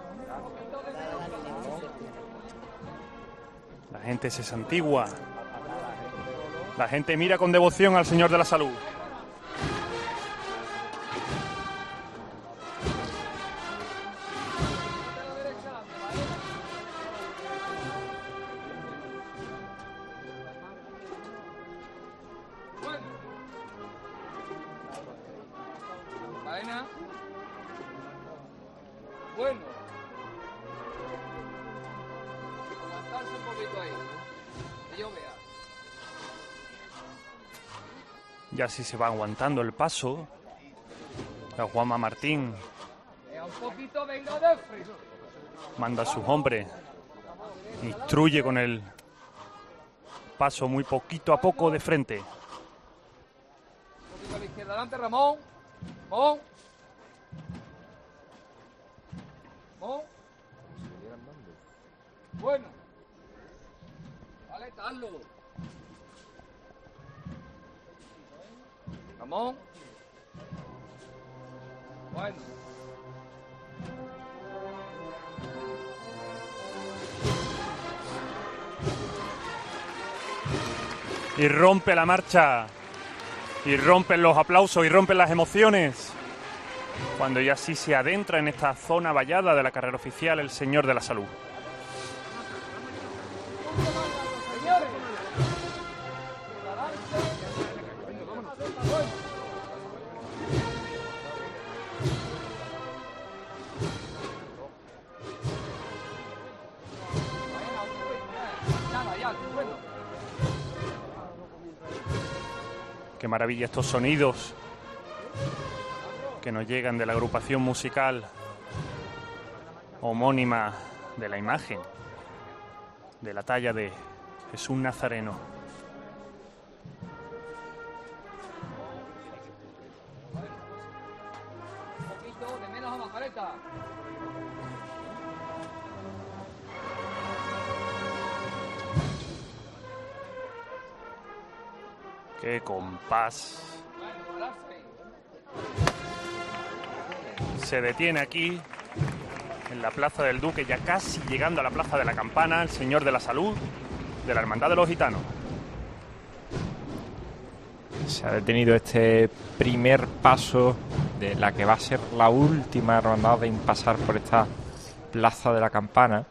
La gente se santigua. La gente mira con devoción al Señor de la Salud. Bueno. Aguantarse un poquito ahí. Que yo vea. Y así se va aguantando el paso. La Juanma Martín Un poquito venga de frío. manda a sus hombres. Instruye con el paso muy poquito a poco de frente. Un poquito a la izquierda adelante, Ramón. Ramón. Ramón. Bueno. Vale, Carlos. Ramón. Bueno. Y rompe la marcha. Y rompen los aplausos y rompen las emociones. Cuando ya sí se adentra en esta zona vallada de la carrera oficial el Señor de la Salud. Qué maravilla estos sonidos que nos llegan de la agrupación musical homónima de la imagen de la talla de Jesús Nazareno. ¡Qué compás! Se detiene aquí, en la Plaza del Duque, ya casi llegando a la Plaza de la Campana, el Señor de la Salud de la Hermandad de los Gitanos. Se ha detenido este primer paso de la que va a ser la última hermandad en pasar por esta Plaza de la Campana.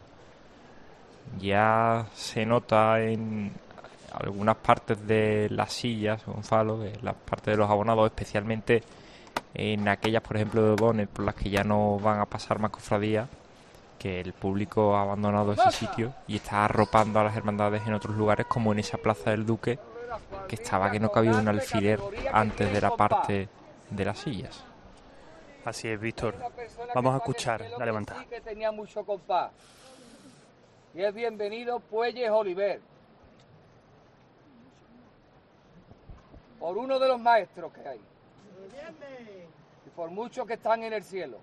Ya se nota en algunas partes de las sillas, Gonzalo, de las partes de los abonados, especialmente en aquellas, por ejemplo, de Bonet, por las que ya no van a pasar más cofradías, que el público ha abandonado ese sitio y está arropando a las hermandades en otros lugares, como en esa Plaza del Duque, que estaba que no cabía un alfiler antes de la parte de las sillas. Así es, Víctor. Vamos a escuchar la levantada. Sí, que tenía mucho compás. Y es bienvenido Puelles Oliver, por uno de los maestros que hay y por muchos que están en el cielo.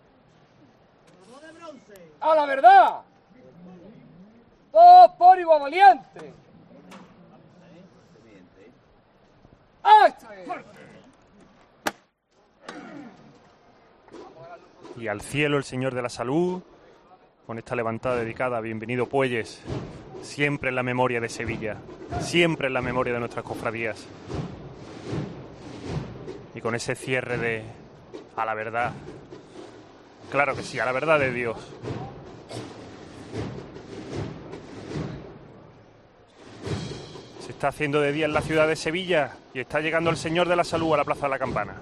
¡A la verdad! ¡Dos por igual valiente! Y al cielo el Señor de la Salud, con esta levantada dedicada a Bienvenido Puelles, siempre en la memoria de Sevilla, siempre en la memoria de nuestras cofradías. Y con ese cierre de a la verdad, claro que sí, a la verdad de Dios. Se está haciendo de día en la ciudad de Sevilla y está llegando el Señor de la Salud a la Plaza de la Campana.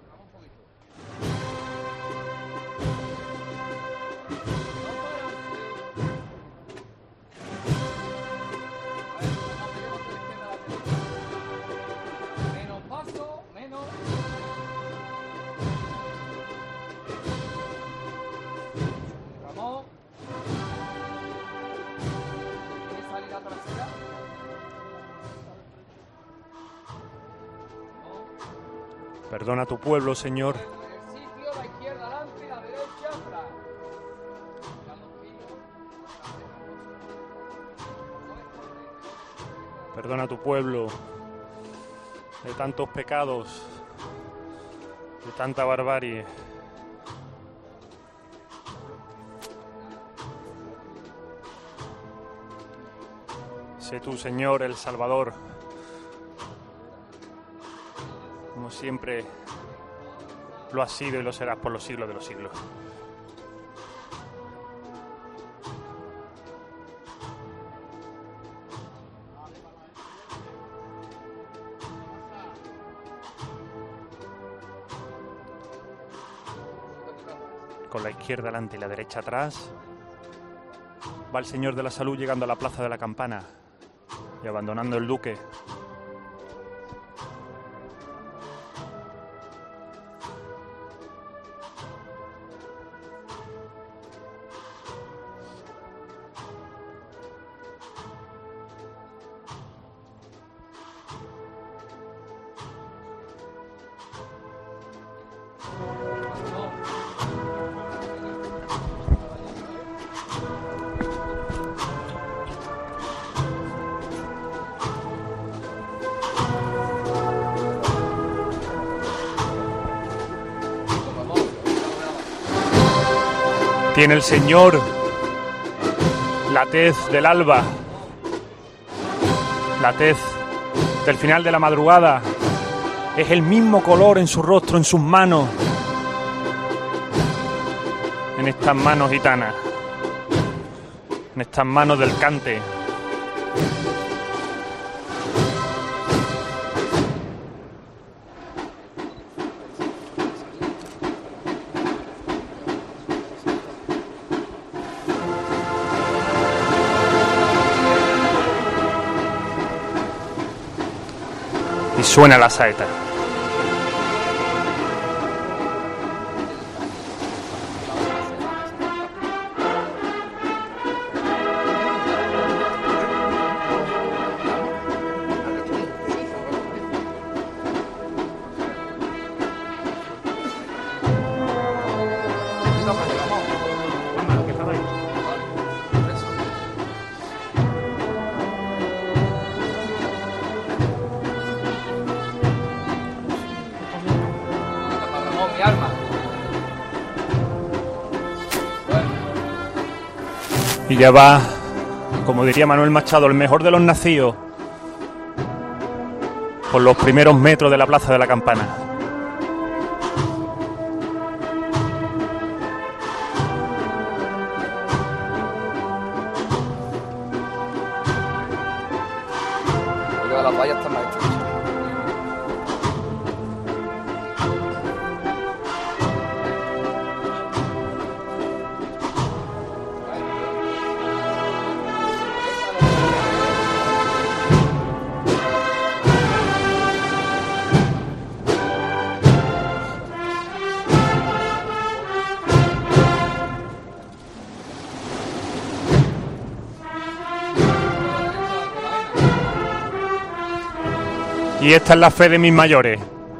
Perdona a tu pueblo, Señor. Perdona a tu pueblo de tantos pecados, de tanta barbarie. Sé tú, Señor, el Salvador, como siempre lo has sido y lo serás por los siglos de los siglos. Con la izquierda delante y la derecha atrás, va el Señor de la Salud llegando a la Plaza de la Campana y abandonando el Duque. Tiene el Señor la tez del alba, la tez del final de la madrugada. Es el mismo color en su rostro, en sus manos, en estas manos gitanas, en estas manos del cante. Suena la saeta. Y ya va, como diría Manuel Machado, el mejor de los nacidos, por los primeros metros de la Plaza de la Campana. Oiga, las vallas están más estrechas. Y esta es la fe de mis mayores.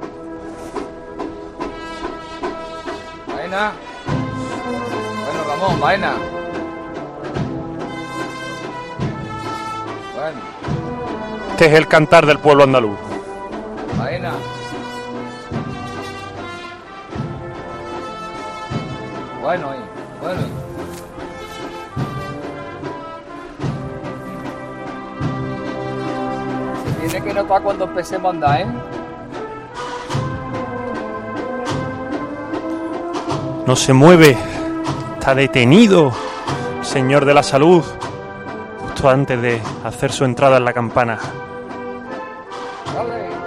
Vaina. Bueno, Ramón, vaina. Bueno, Este es el cantar del pueblo andaluz. vaina. Bueno, bueno. Tiene que notar cuando empecemos a andar, ¿eh? No se mueve, está detenido, señor de la salud, justo antes de hacer su entrada en la campana. Dale.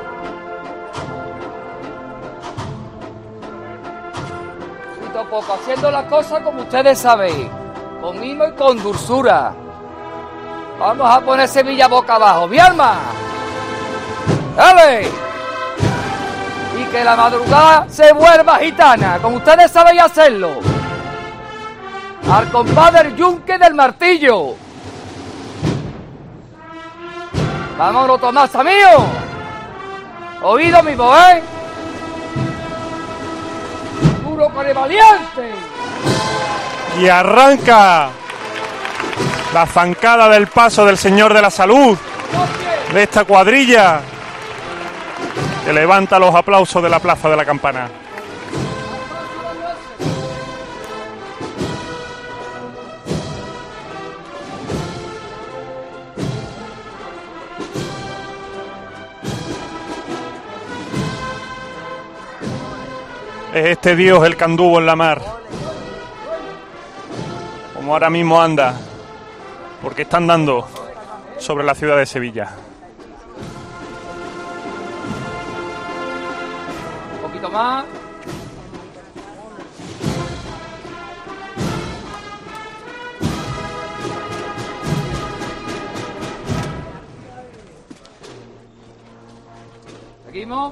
Poquito a poco, haciendo las cosas como ustedes sabéis, con mimo y con dulzura. Vamos a poner Sevilla boca abajo, ¡mi alma! ¡Dale! Y que la madrugada se vuelva gitana, como ustedes sabéis hacerlo. Al compadre Yunque del Martillo. ¡Vámonos, Tomasa mío! Oído mi voz, ¿eh? ¡Duro con el valiente! Y arranca la zancada del paso del señor de la salud, de esta cuadrilla, que levanta los aplausos de la Plaza de la Campana. Es este Dios el que anduvo en la mar, como ahora mismo anda, porque está andando sobre la ciudad de Sevilla. Un poquito más. Seguimos.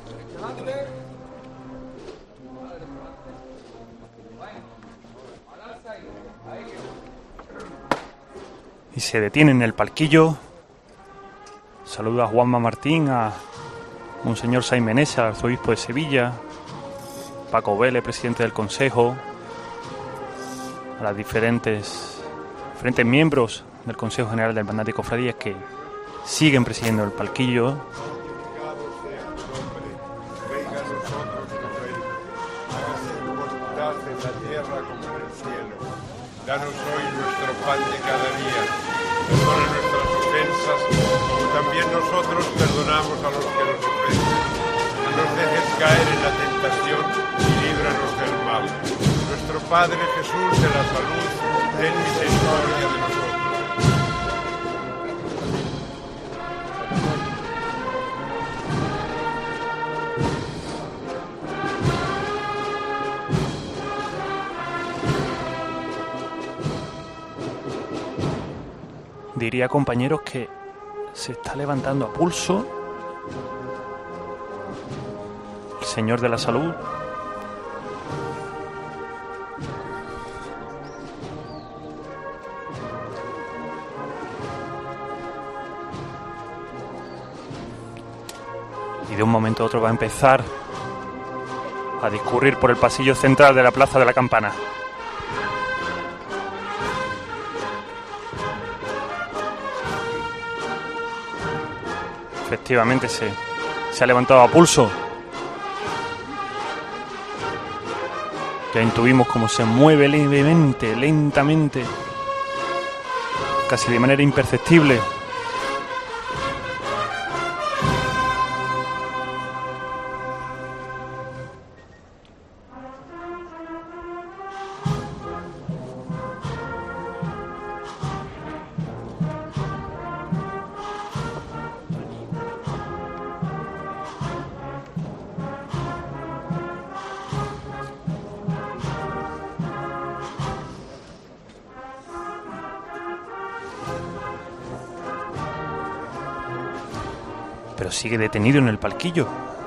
Y se detiene en el palquillo. Saluda a Juanma Martín, a Monseñor Saimenés, al arzobispo de Sevilla, Paco Vélez, presidente del Consejo, a los diferentes miembros del Consejo General de Hermandad de Cofradías que siguen presidiendo el palquillo. Danos hoy nuestro pan de cada día, perdona nuestras ofensas, como también nosotros perdonamos a los que nos ofenden. No nos dejes caer en la tentación y líbranos del mal. Nuestro Padre Jesús de la salud, ten misericordia de nosotros. Diría, compañeros, que se está levantando a pulso el señor de la salud. Y de un momento a otro va a empezar a discurrir por el pasillo central de la Plaza de la Campana. Efectivamente se ha levantado a pulso. Ya intuimos cómo se mueve levemente, lentamente casi de manera imperceptible. Pero sigue detenido en el palquillo.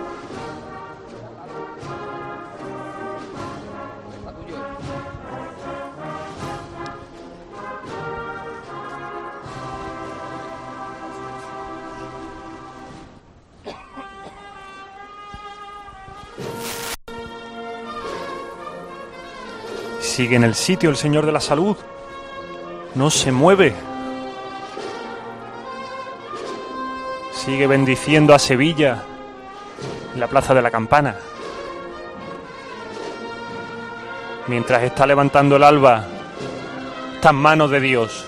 Sigue en el sitio el Señor de la Salud. No se mueve. Sigue bendiciendo a Sevilla en la Plaza de la Campana. Mientras está levantando el alba, está en manos de Dios.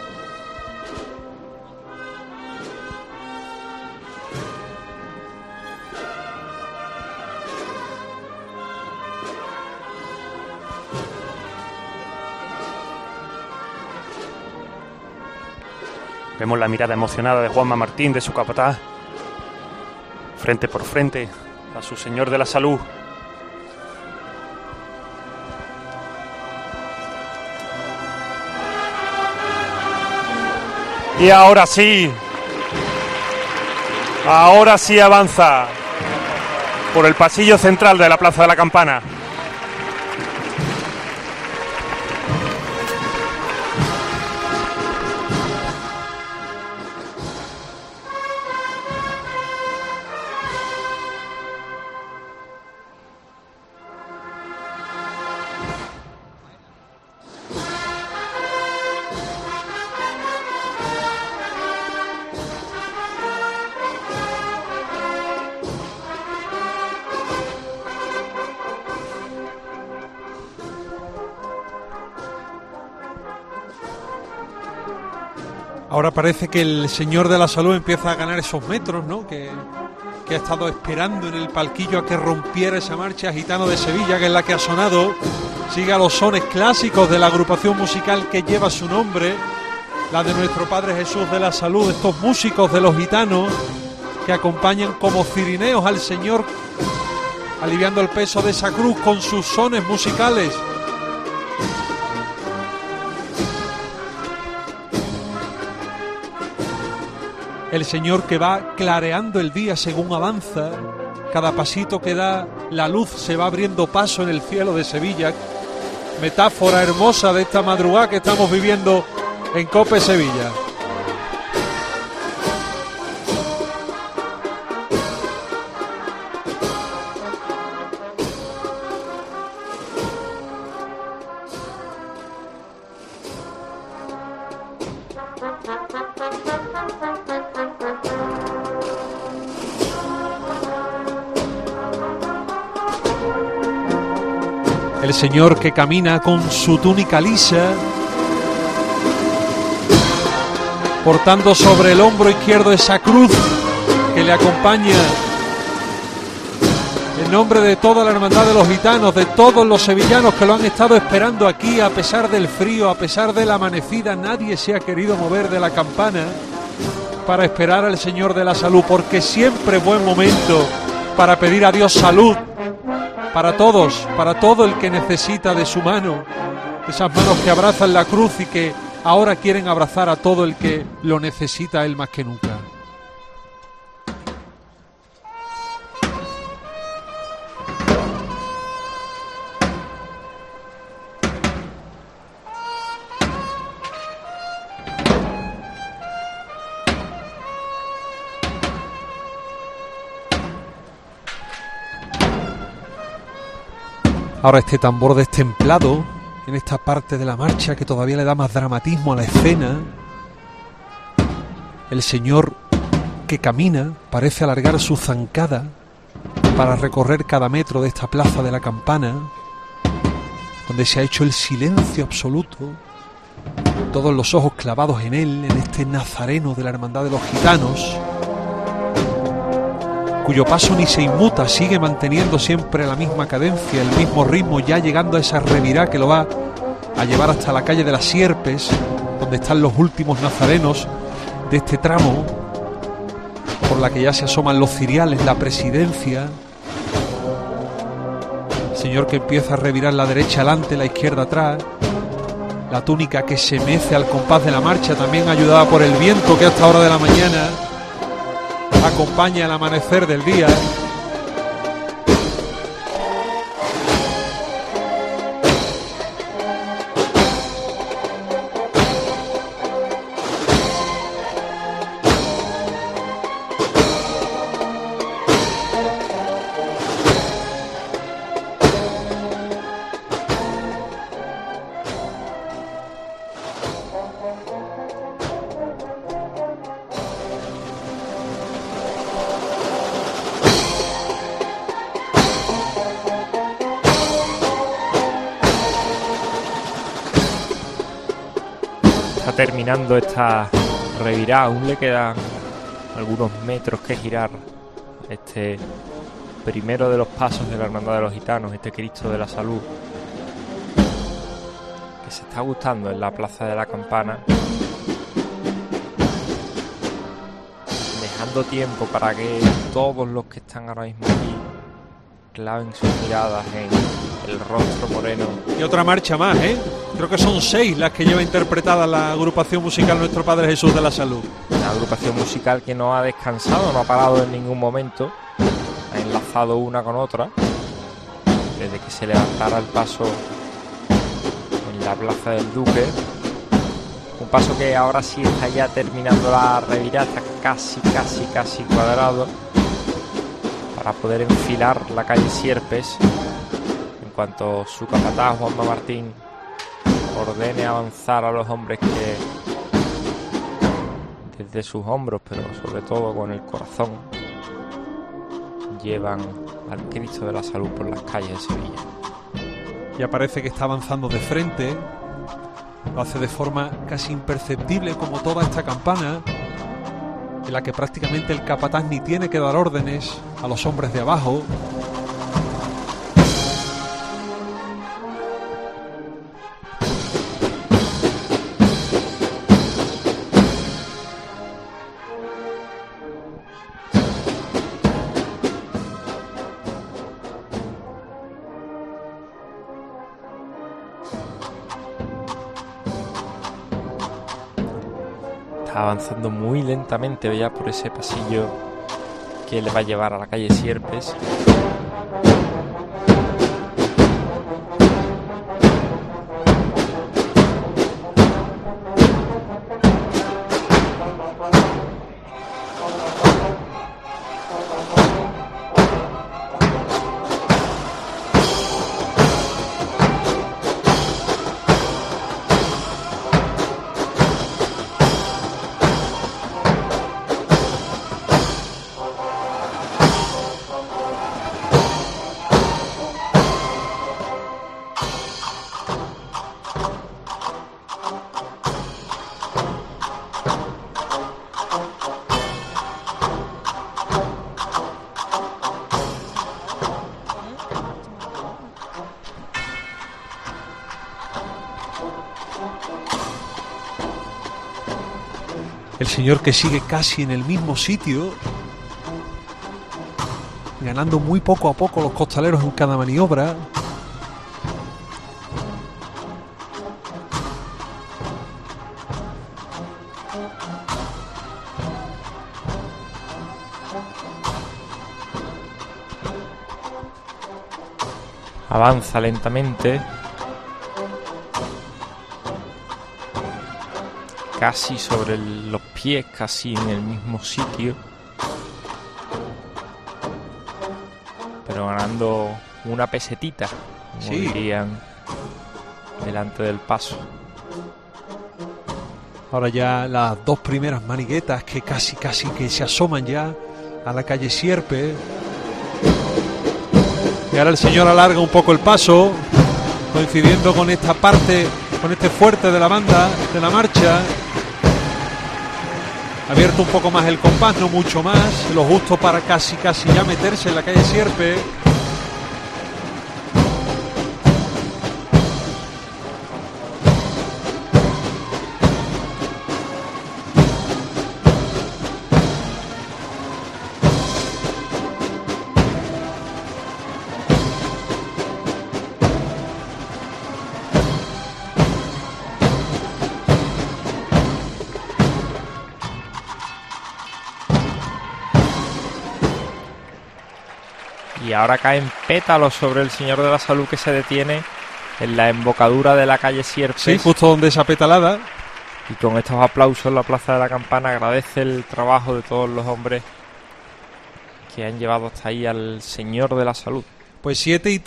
Vemos la mirada emocionada de Juanma Martín, de su capataz, frente por frente a su Señor de la Salud. Y ahora sí avanza por el pasillo central de la Plaza de la Campana. Ahora parece que el Señor de la Salud empieza a ganar esos metros, ¿no? Que ha estado esperando en el palquillo a que rompiera esa marcha Gitano de Sevilla, que es la que ha sonado. Sigue a los sones clásicos de la agrupación musical que lleva su nombre, la de nuestro Padre Jesús de la Salud, estos músicos de los gitanos que acompañan como cirineos al Señor, aliviando el peso de esa cruz con sus sones musicales. El Señor que va clareando el día según avanza, cada pasito que da la luz se va abriendo paso en el cielo de Sevilla, metáfora hermosa de esta madrugada que estamos viviendo en COPE Sevilla. El Señor que camina con su túnica lisa, portando sobre el hombro izquierdo esa cruz que le acompaña. En nombre de toda la hermandad de los gitanos, de todos los sevillanos que lo han estado esperando aquí, a pesar del frío, a pesar de la amanecida, nadie se ha querido mover de la campana para esperar al Señor de la Salud, porque siempre es buen momento para pedir a Dios salud. Para todos, para todo el que necesita de su mano, de esas manos que abrazan la cruz y que ahora quieren abrazar a todo el que lo necesita a él más que nunca. Ahora este tambor destemplado en esta parte de la marcha que todavía le da más dramatismo a la escena. El Señor que camina parece alargar su zancada para recorrer cada metro de esta Plaza de la Campana, donde se ha hecho el silencio absoluto, todos los ojos clavados en él, en este nazareno de la Hermandad de los Gitanos, cuyo paso ni se inmuta, sigue manteniendo siempre la misma cadencia, el mismo ritmo, ya llegando a esa revirá que lo va a llevar hasta la calle de las Sierpes, donde están los últimos nazarenos de este tramo, por la que ya se asoman los ciriales, la presidencia. El señor que empieza a revirar la derecha adelante, la izquierda atrás, la túnica que se mece al compás de la marcha, también ayudada por el viento que a esta hora de la mañana acompaña el amanecer del día. Terminando esta revirada, aún le quedan algunos metros que girar. Este primero de los pasos de la Hermandad de los Gitanos, este Cristo de la Salud, que se está gustando en la Plaza de la Campana, dejando tiempo para que todos los que están ahora mismo aquí claven sus miradas en el rostro moreno. Y otra marcha más, creo que son 6 las que lleva interpretada la agrupación musical Nuestro Padre Jesús de la Salud. Una agrupación musical que no ha descansado, no ha parado en ningún momento, ha enlazado una con otra desde que se levantara el paso en la Plaza del Duque. Un paso que ahora sí está ya terminando la revirada, está casi cuadrado para poder enfilar la calle Sierpes en cuanto su capataz Juanma Martín ordene avanzar a los hombres que desde sus hombros, pero sobre todo con el corazón, llevan al Cristo de la Salud por las calles de Sevilla. Ya parece que está avanzando de frente, lo hace de forma casi imperceptible, como toda esta campana, en la que prácticamente el capataz ni tiene que dar órdenes a los hombres de abajo. Avanzando muy lentamente ya por ese pasillo que le va a llevar a la calle Sierpes. El señor que sigue casi en el mismo sitio, ganando muy poco a poco los costaleros en cada maniobra. Avanza lentamente, casi sobre los pies, casi en el mismo sitio, pero ganando una pesetita, como dirían, delante del paso. Ahora ya las dos primeras maniguetas que casi que se asoman ya a la calle Sierpes. Y ahora el señor alarga un poco el paso, coincidiendo con esta parte con este fuerte de la banda de la marcha. Abierto un poco más el compás, no mucho más, lo justo para casi ya meterse en la calle Sierpe. Y ahora caen pétalos sobre el Señor de la Salud, que se detiene en la embocadura de la calle Sierpes. Sí, justo donde esa petalada. Y con estos aplausos la Plaza de la Campana agradece el trabajo de todos los hombres que han llevado hasta ahí al Señor de la Salud. Pues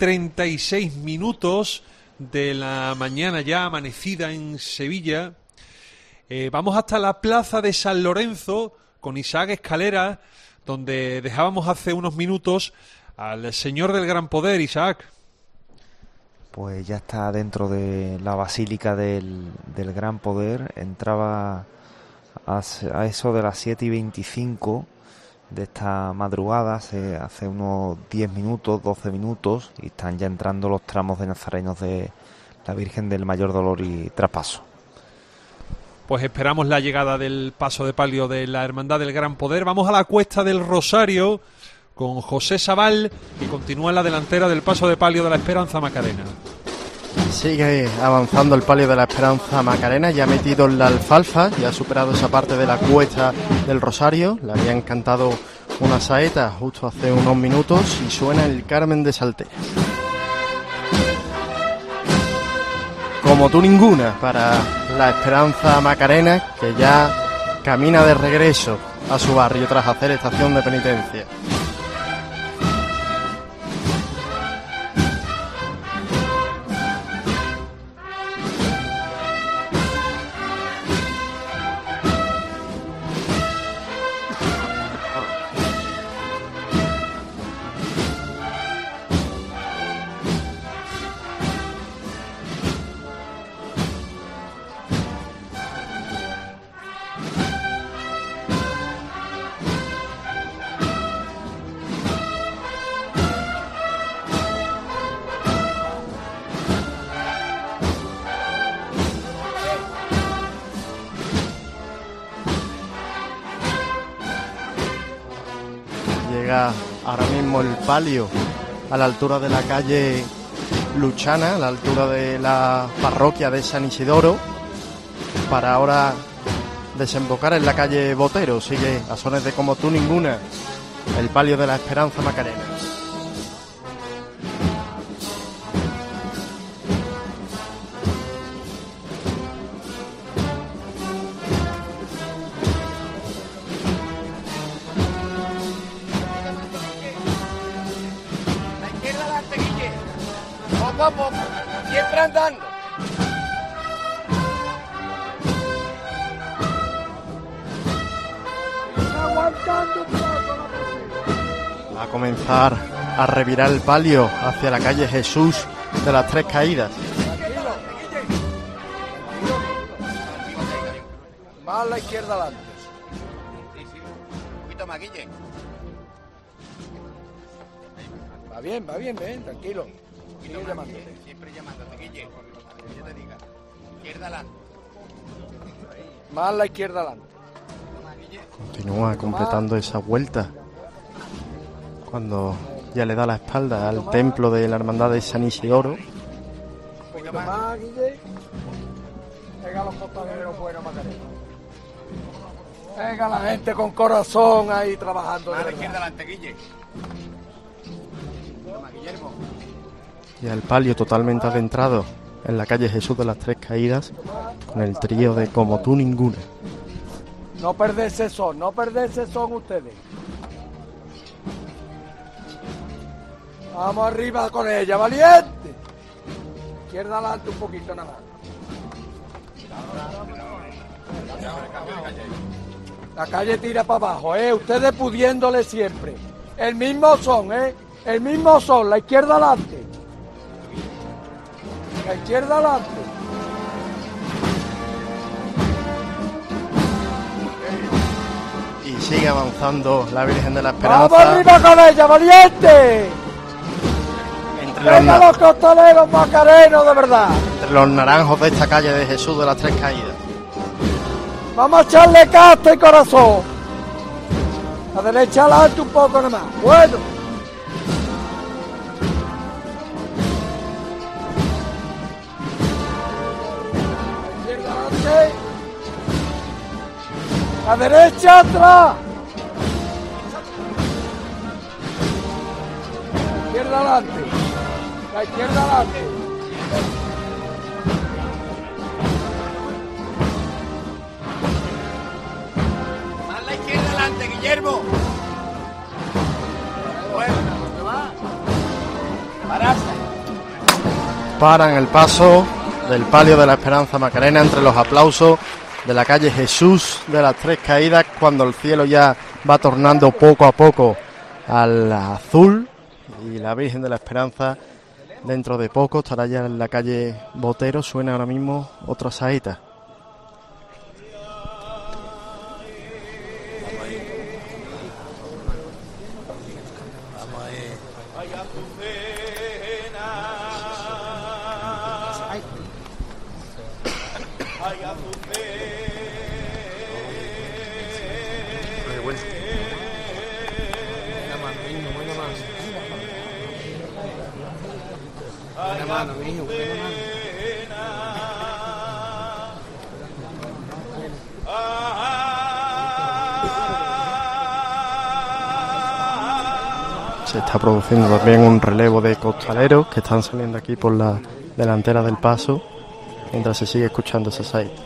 7:36 de la mañana ya amanecida en Sevilla. Vamos hasta la Plaza de San Lorenzo con Isaac Escalera, donde dejábamos hace unos minutos al Señor del Gran Poder. Isaac. Pues ya está dentro de la Basílica del Gran Poder. Entraba a eso de las 7:25 de esta madrugada, hace unos 10 minutos, 12 minutos, y están ya entrando los tramos de nazarenos de la Virgen del Mayor Dolor y Traspaso. Pues esperamos la llegada del paso de palio de la Hermandad del Gran Poder. Vamos a la Cuesta del Rosario con José Sabal, que continúa en la delantera del paso de palio de la Esperanza Macarena. Sigue avanzando el palio de la Esperanza Macarena, ya ha metido en la alfalfa, ya ha superado esa parte de la Cuesta del Rosario. Le habían cantado una saeta justo hace unos minutos y suena el Carmen de Salteras. Como tú ninguna para la Esperanza Macarena, que ya camina de regreso a su barrio tras hacer estación de penitencia. Ahora mismo el palio a la altura de la calle Luchana, a la altura de la parroquia de San Isidoro, para ahora desembocar en la calle Botero. Sigue a sones de Como tú ninguna el palio de la Esperanza Macarena. Poco a poco, siempre andando. Va a comenzar a revirar el palio hacia la calle Jesús de las Tres Caídas. Más a la izquierda adelante. Un poquito más, Guille. Va bien, ven, tranquilo. Sigue llamándote. Siempre llamándote, Guille. Yo te diga. Izquierda adelante. Más a la izquierda adelante. Continúa completando esa vuelta cuando ya le da la espalda al templo de la Hermandad de San Isidoro. Un poquito más, Guille. Venga los costaleros buenos, Macarena. Venga la gente con corazón ahí trabajando. Más a la izquierda adelante, Guille. Toma, Guillermo. Y el palio totalmente adentrado en la calle Jesús de las Tres Caídas con el trío de Como tú ninguna. No perderse son ustedes. Vamos arriba con ella, valiente. Izquierda adelante un poquito nada más. La calle tira para abajo, ustedes pudiéndole siempre. El mismo son, el mismo son, la izquierda adelante. La izquierda adelante. Sigue avanzando la Virgen de la Esperanza. ¡Vamos arriba con ella, valiente! ¡Venga los costaleros macarenos de verdad! Entre los naranjos de esta calle de Jesús de las Tres Caídas. Vamos a echarle casta y corazón. La derecha adelante un poco nada más. Bueno. Izquierda adelante. La derecha atrás. La izquierda adelante. La izquierda adelante. Más la izquierda adelante, Guillermo. Bueno, ¿dónde va? Pararse. Paran el paso del palio de la Esperanza Macarena entre los aplausos de la calle Jesús de las Tres Caídas, cuando el cielo ya va tornando poco a poco al azul y la Virgen de la Esperanza dentro de poco estará ya en la calle Botero. Suena ahora mismo otra saeta. Se está produciendo también un relevo de costaleros que están saliendo aquí por la delantera del paso mientras se sigue escuchando esa saeta.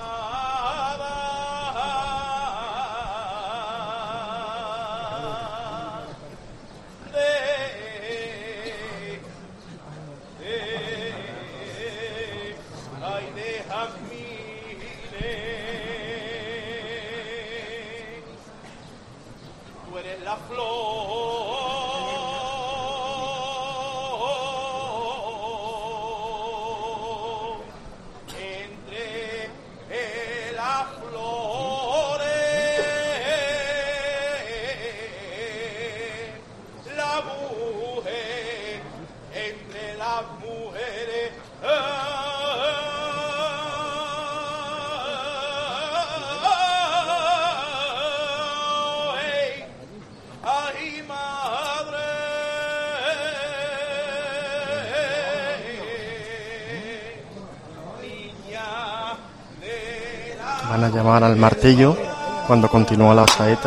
Van a llamar al martillo cuando continúa la saeta.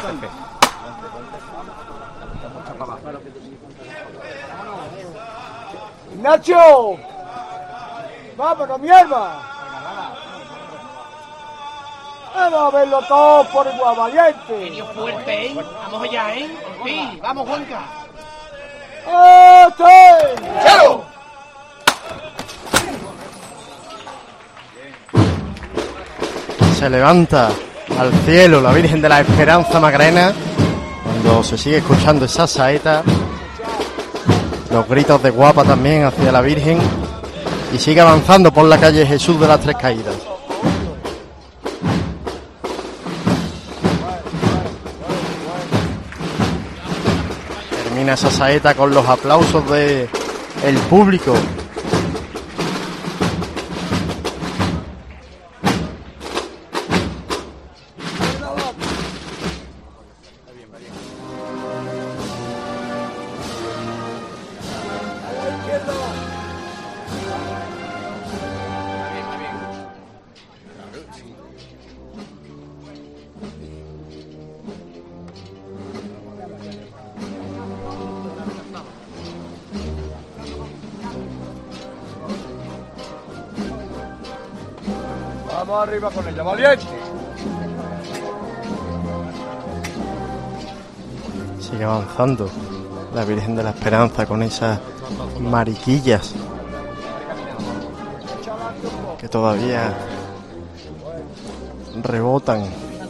¡Ignacio! ¡Vámonos, mierda! Vamos a verlo todo por igual, valiente. Medio fuerte, ¿eh? Vamos allá, ¿eh? Sí, vamos, Juanca. ¡Chao! Se levanta al cielo la Virgen de la Esperanza Macarena cuando se sigue escuchando esa saeta, los gritos de guapa también hacia la Virgen, y sigue avanzando por la calle Jesús de las Tres Caídas. Termina esa saeta con los aplausos de el público. Vamos arriba con ella, valiente. Sigue avanzando la Virgen de la Esperanza con esas mariquillas que todavía rebotan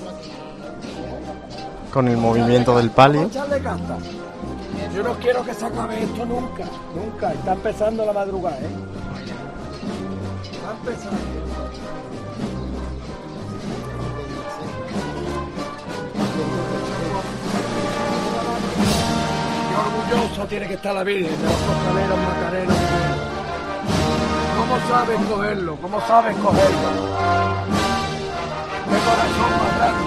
con el movimiento del palio. Yo no quiero que se acabe esto nunca, nunca. Está empezando la madrugada, ¿eh? Está empezando. eso tiene que estar la Virgen de los costaleros macarenos. ¿Cómo sabes cogerlo? ¿Cómo sabes cogerlo? ¡Qué corazón más grande!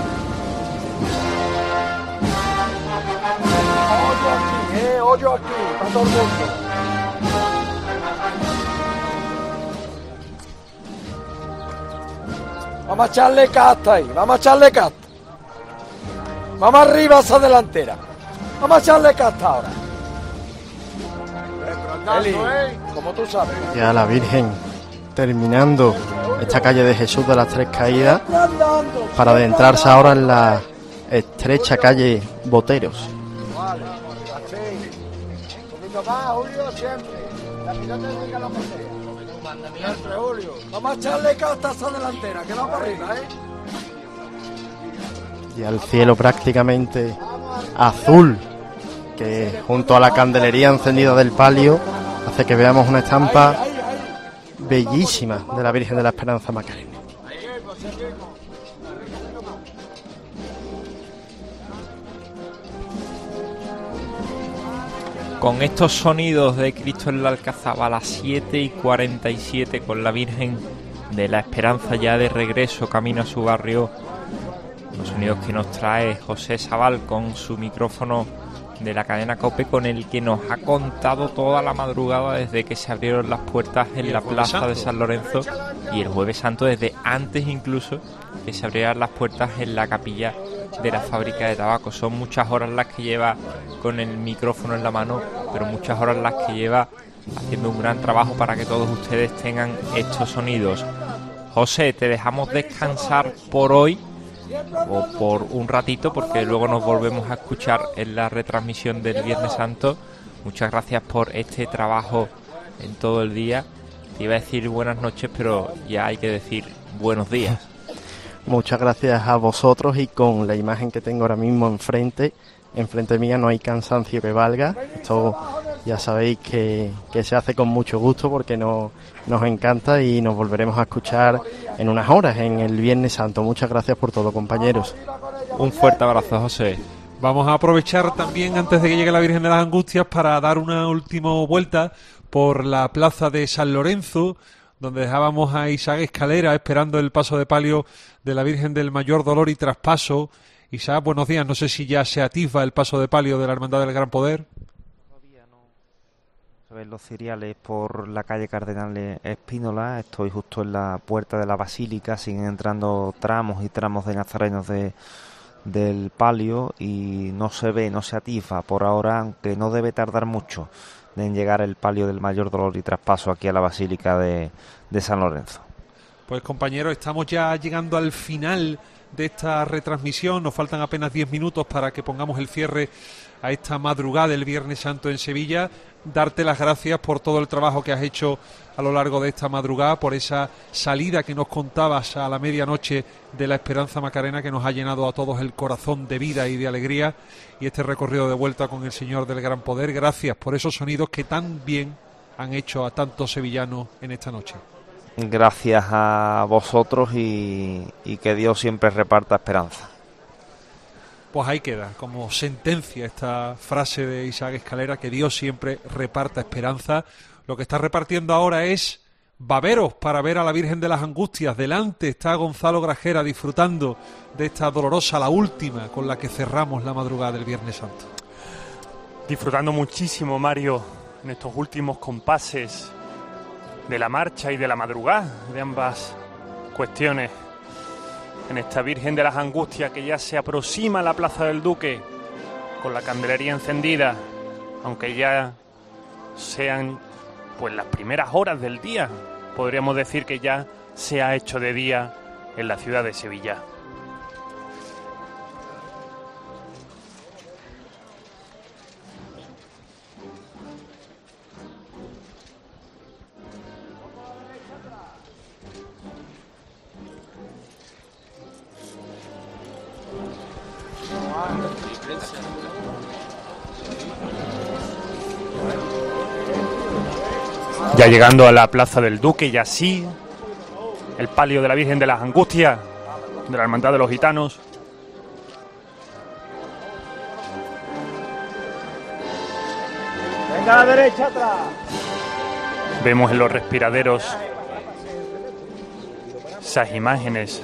Hoyo aquí, para todo el mundo. Vamos a echarle casta ahí, vamos a echarle casta. Vamos arriba a esa delantera. Vamos a echarle casta ahora. Eli, como tú sabes. Ya la Virgen terminando esta calle de Jesús de las Tres Caídas para adentrarse ahora en la estrecha calle Boteros. Vale, así. Un poquito más, Julio, siempre. La que yo te diga lo que sea. Siempre, Julio. Vamos a echarle casta a esa delantera, que va para arriba, Y al cielo prácticamente azul, que junto a la candelería encendida del palio hace que veamos una estampa bellísima de la Virgen de la Esperanza Macarena. Con estos sonidos de Cristo en la Alcazaba a las 7:47, con la Virgen de la Esperanza ya de regreso camino a su barrio, los sonidos que nos trae José Sabal con su micrófono de la cadena COPE, con el que nos ha contado toda la madrugada desde que se abrieron las puertas en la plaza de San Lorenzo, y el Jueves Santo desde antes incluso que se abrieran las puertas en la capilla de la fábrica de tabaco. Son muchas horas las que lleva con el micrófono en la mano, pero muchas horas las que lleva haciendo un gran trabajo para que todos ustedes tengan estos sonidos. José, te dejamos descansar por hoy o por un ratito, porque luego nos volvemos a escuchar en la retransmisión del Viernes Santo. Muchas gracias por este trabajo en todo el día. Te iba a decir buenas noches, pero ya hay que decir buenos días. Muchas gracias a vosotros, y con la imagen que tengo ahora mismo enfrente mía no hay cansancio que valga. Esto ya sabéis que se hace con mucho gusto porque nos encanta, y nos volveremos a escuchar en unas horas en el Viernes Santo. Muchas gracias por todo, compañeros. Un fuerte abrazo, José. Vamos a aprovechar también, antes de que llegue la Virgen de las Angustias, para dar una última vuelta por la plaza de San Lorenzo, donde dejábamos a Isaac Escalera esperando el paso de palio de la Virgen del Mayor Dolor y Traspaso. Isaac, buenos días. No sé si ya se atisba el paso de palio de la Hermandad del Gran Poder. Todavía no. Se ven los ciriales por la calle Cardenal Espínola. Estoy justo en la puerta de la Basílica. Siguen entrando tramos y tramos de nazarenos del palio, y no se ve, no se atisba por ahora, aunque no debe tardar mucho en llegar el palio del Mayor Dolor y Traspaso aquí a la Basílica de San Lorenzo. Pues compañeros, estamos ya llegando al final de esta retransmisión. Nos faltan apenas 10 minutos para que pongamos el cierre a esta madrugada del Viernes Santo en Sevilla. Darte las gracias por todo el trabajo que has hecho a lo largo de esta madrugada, por esa salida que nos contabas a la medianoche de la Esperanza Macarena, que nos ha llenado a todos el corazón de vida y de alegría, y este recorrido de vuelta con el Señor del Gran Poder. Gracias por esos sonidos que tan bien han hecho a tantos sevillanos en esta noche. Gracias a vosotros, y que Dios siempre reparta esperanza. Pues ahí queda, como sentencia, esta frase de Isaac Escalera, que Dios siempre reparta esperanza. Lo que está repartiendo ahora es baberos para ver a la Virgen de las Angustias. Delante está Gonzalo Grajera disfrutando de esta dolorosa, la última, con la que cerramos la madrugada del Viernes Santo. Disfrutando muchísimo, Mario, en estos últimos compases de la marcha y de la madrugada, de ambas cuestiones, en esta Virgen de las Angustias que ya se aproxima a la Plaza del Duque con la candelería encendida, aunque ya sean pues las primeras horas del día. Podríamos decir que ya se ha hecho de día en la ciudad de Sevilla. Ya llegando a la Plaza del Duque, y así el palio de la Virgen de las Angustias, de la Hermandad de los Gitanos. Venga a la derecha atrás. Vemos en los respiraderos esas imágenes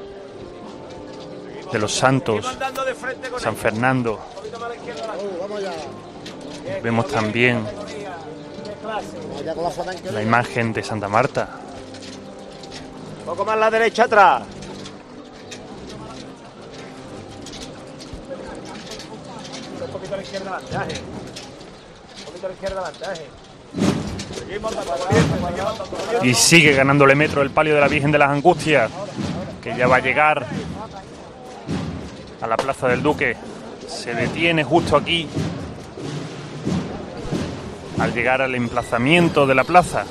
de los santos, San Fernando. Vemos también la imagen de Santa Marta. Un poco más a la derecha atrás. Un poquito a la izquierda adelante, un poquito a la izquierda adelante. Y sigue ganándole metro el palio de la Virgen de las Angustias, que ya va a llegar a la Plaza del Duque. Se detiene justo aquí al llegar al emplazamiento de la plaza,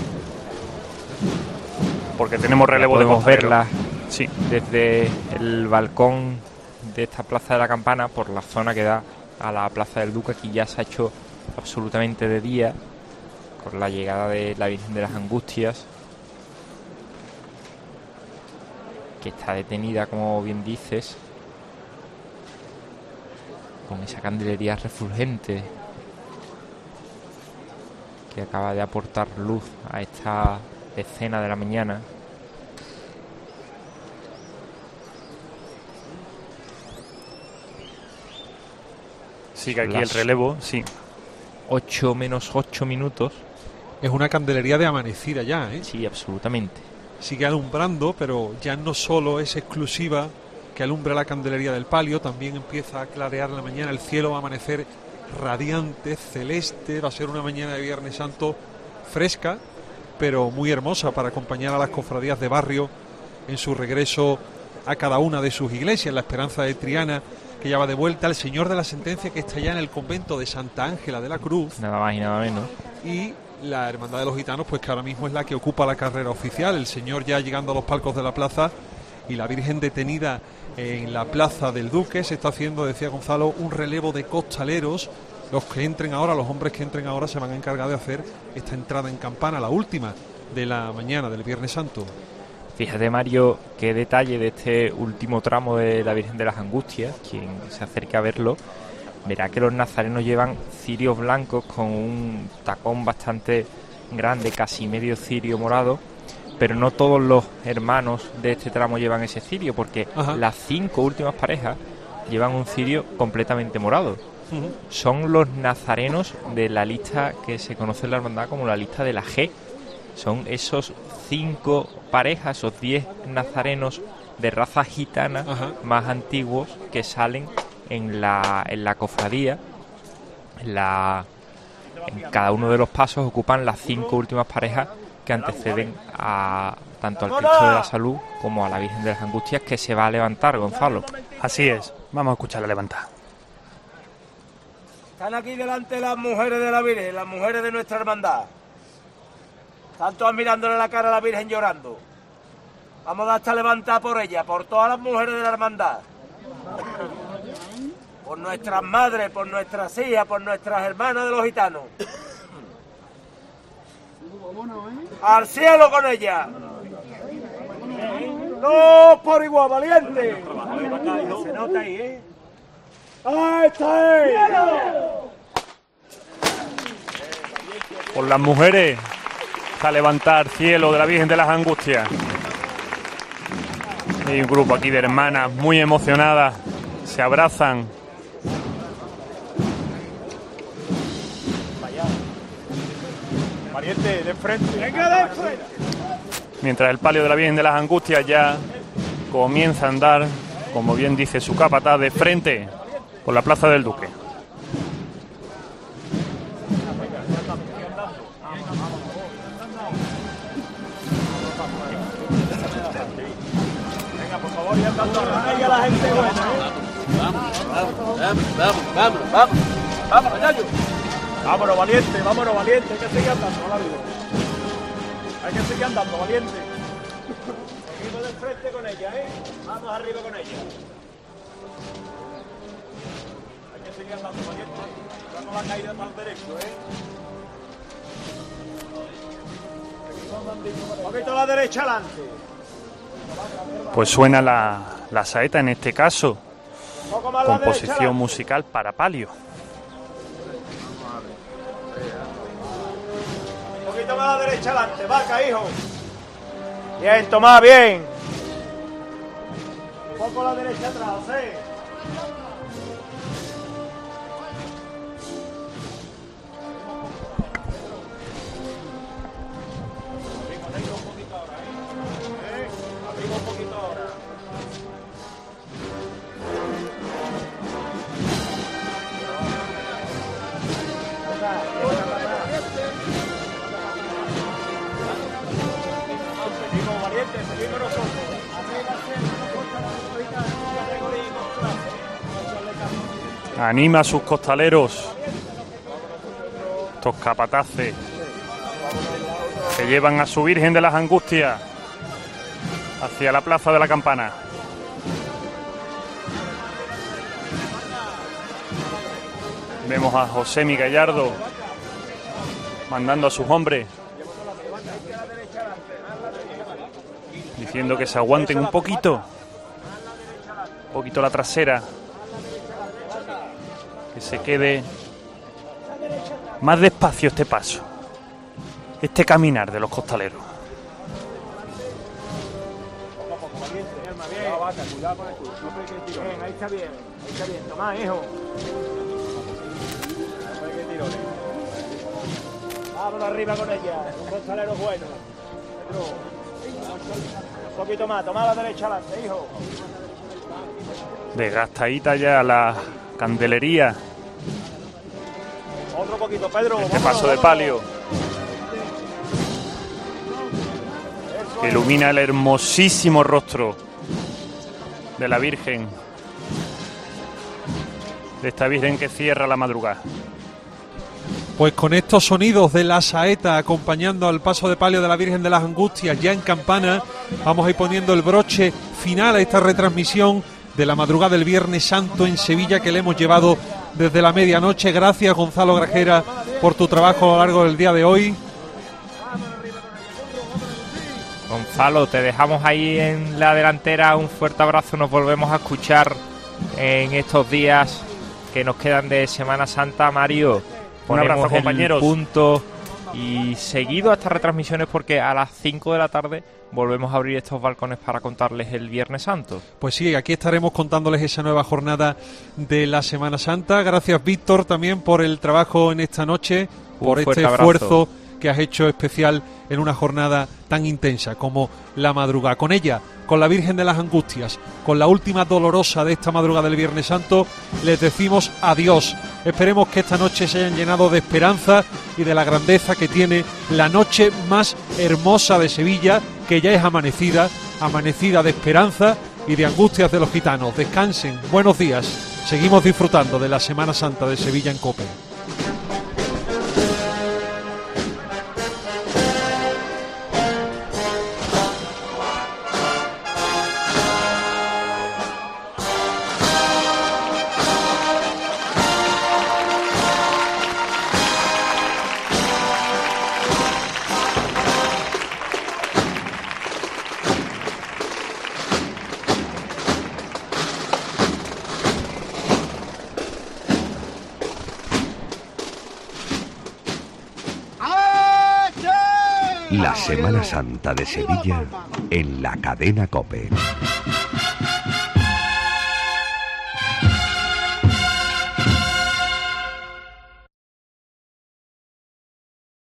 porque tenemos relevo de podemos verla sí, desde el balcón de esta Plaza de la Campana por la zona que da a la Plaza del Duque. Aquí ya se ha hecho absolutamente de día con la llegada de la Virgen de las Angustias, que está detenida, como bien dices, con esa candelería refulgente que acaba de aportar luz a esta escena de la mañana. Sigue aquí el relevo, sí. 8 menos 8 minutos. Es una candelería de amanecida ya, ¿eh? Sí, absolutamente. Sigue alumbrando, pero ya no solo es exclusiva que alumbra la candelería del palio, también empieza a clarear la mañana, el cielo va a amanecer radiante, celeste, va a ser una mañana de Viernes Santo fresca, pero muy hermosa para acompañar a las cofradías de barrio en su regreso a cada una de sus iglesias. La Esperanza de Triana, que ya va de vuelta, el Señor de la Sentencia, que está ya en el convento de Santa Ángela de la Cruz. Nada más y nada menos. Y la Hermandad de los Gitanos, pues que ahora mismo es la que ocupa la carrera oficial. El Señor ya llegando a los palcos de la plaza y la Virgen detenida en la Plaza del Duque. Se está haciendo, decía Gonzalo, un relevo de costaleros. Los que entren ahora, los hombres que entren ahora, se van a encargar de hacer esta entrada en campana, la última de la mañana del Viernes Santo. Fíjate, Mario, qué detalle de este último tramo de la Virgen de las Angustias. Quien se acerque a verlo verá que los nazarenos llevan cirios blancos con un tacón bastante grande, casi medio cirio morado, pero no todos los hermanos de este tramo llevan ese cirio, porque las 5 últimas parejas llevan un cirio completamente morado. Son los nazarenos de la lista que se conoce en la hermandad como la lista de la G. Son esos 5 parejas, esos 10 nazarenos de raza gitana más antiguos que salen en la cofradía. En cada uno de los pasos ocupan las 5 últimas parejas que anteceden a tanto al Cristo de la Salud como a la Virgen de las Angustias, que se va a levantar, Gonzalo. Así es, vamos a escucharla levantar. Están aquí delante las mujeres de la Virgen, las mujeres de nuestra hermandad. Están todas mirándole la cara a la Virgen llorando. Vamos a dar esta levantada por ella, por todas las mujeres de la hermandad. Por nuestras madres, por nuestras hijas, por nuestras hermanas de los gitanos. ¡Al cielo con ella! ¡No por igual, valiente! Se nota ahí, ¿eh? ¡Ahí está! Por las mujeres a levantar cielo de la Virgen de las Angustias. Hay un grupo aquí de hermanas muy emocionadas, se abrazan. Valiente, de frente. ¡Venga, de frente! Mientras el palio de la Virgen de las Angustias ya comienza a andar, como bien dice su capataz, de frente por la Plaza del Duque. Venga, por favor, ya está ahí a la gente buena, Vamos, Yayo. Vámonos, valiente, hay que seguir andando, Lávido. Hay que seguir andando, valiente. Seguimos de frente con ella, Vamos arriba con ella. Hay que seguir andando, valiente. Dando la caída para el derecho, Un poquito a la derecha adelante. Pues suena la saeta, en este caso, composición musical para palio. toma la derecha adelante, vaca, hijo. Bien, Tomás, bien. Un poco la derecha atrás, José. Abrimos un poquito ahora. Seguimos valientes, seguimos nosotros. Anima a sus costaleros, estos capataces que llevan a su Virgen de las Angustias hacia la Plaza de la Campana. Vemos a José Mi Gallardo mandando a sus hombres, diciendo que se aguanten un poquito la trasera, que se quede más despacio este paso, este caminar de los costaleros. Ahí está bien, Tomás, hijo. Vámonos arriba con ella, un costalero bueno. Un poquito más, toma la derecha adelante, hijo. Desgastadita ya la candelería. Otro poquito, Pedro. Este paso de palio que ilumina el hermosísimo rostro de la Virgen, de esta Virgen que cierra la madrugada. Pues con estos sonidos de la saeta acompañando al paso de palio de la Virgen de las Angustias ya en Campana, vamos a ir poniendo el broche final a esta retransmisión de la madrugada del Viernes Santo en Sevilla, que le hemos llevado desde la medianoche. Gracias, Gonzalo Grajera, por tu trabajo a lo largo del día de hoy. Gonzalo, te dejamos ahí en la delantera, un fuerte abrazo, nos volvemos a escuchar en estos días que nos quedan de Semana Santa. Mario, un abrazo, compañeros. Punto y seguido a estas retransmisiones, porque a las 5 de la tarde volvemos a abrir estos balcones para contarles el Viernes Santo. Pues sí, aquí estaremos contándoles esa nueva jornada de la Semana Santa. Gracias, Víctor, también por el trabajo en esta noche, por este esfuerzo que has hecho especial en una jornada tan intensa como la madrugada. Con ella, con la Virgen de las Angustias, con la última dolorosa de esta madrugada del Viernes Santo, les decimos adiós. Esperemos que esta noche se hayan llenado de esperanza y de la grandeza que tiene la noche más hermosa de Sevilla, que ya es amanecida de esperanza y de angustias de los gitanos. Descansen, buenos días. Seguimos disfrutando de la Semana Santa de Sevilla en COPE. La Semana Santa de Sevilla en la cadena COPE.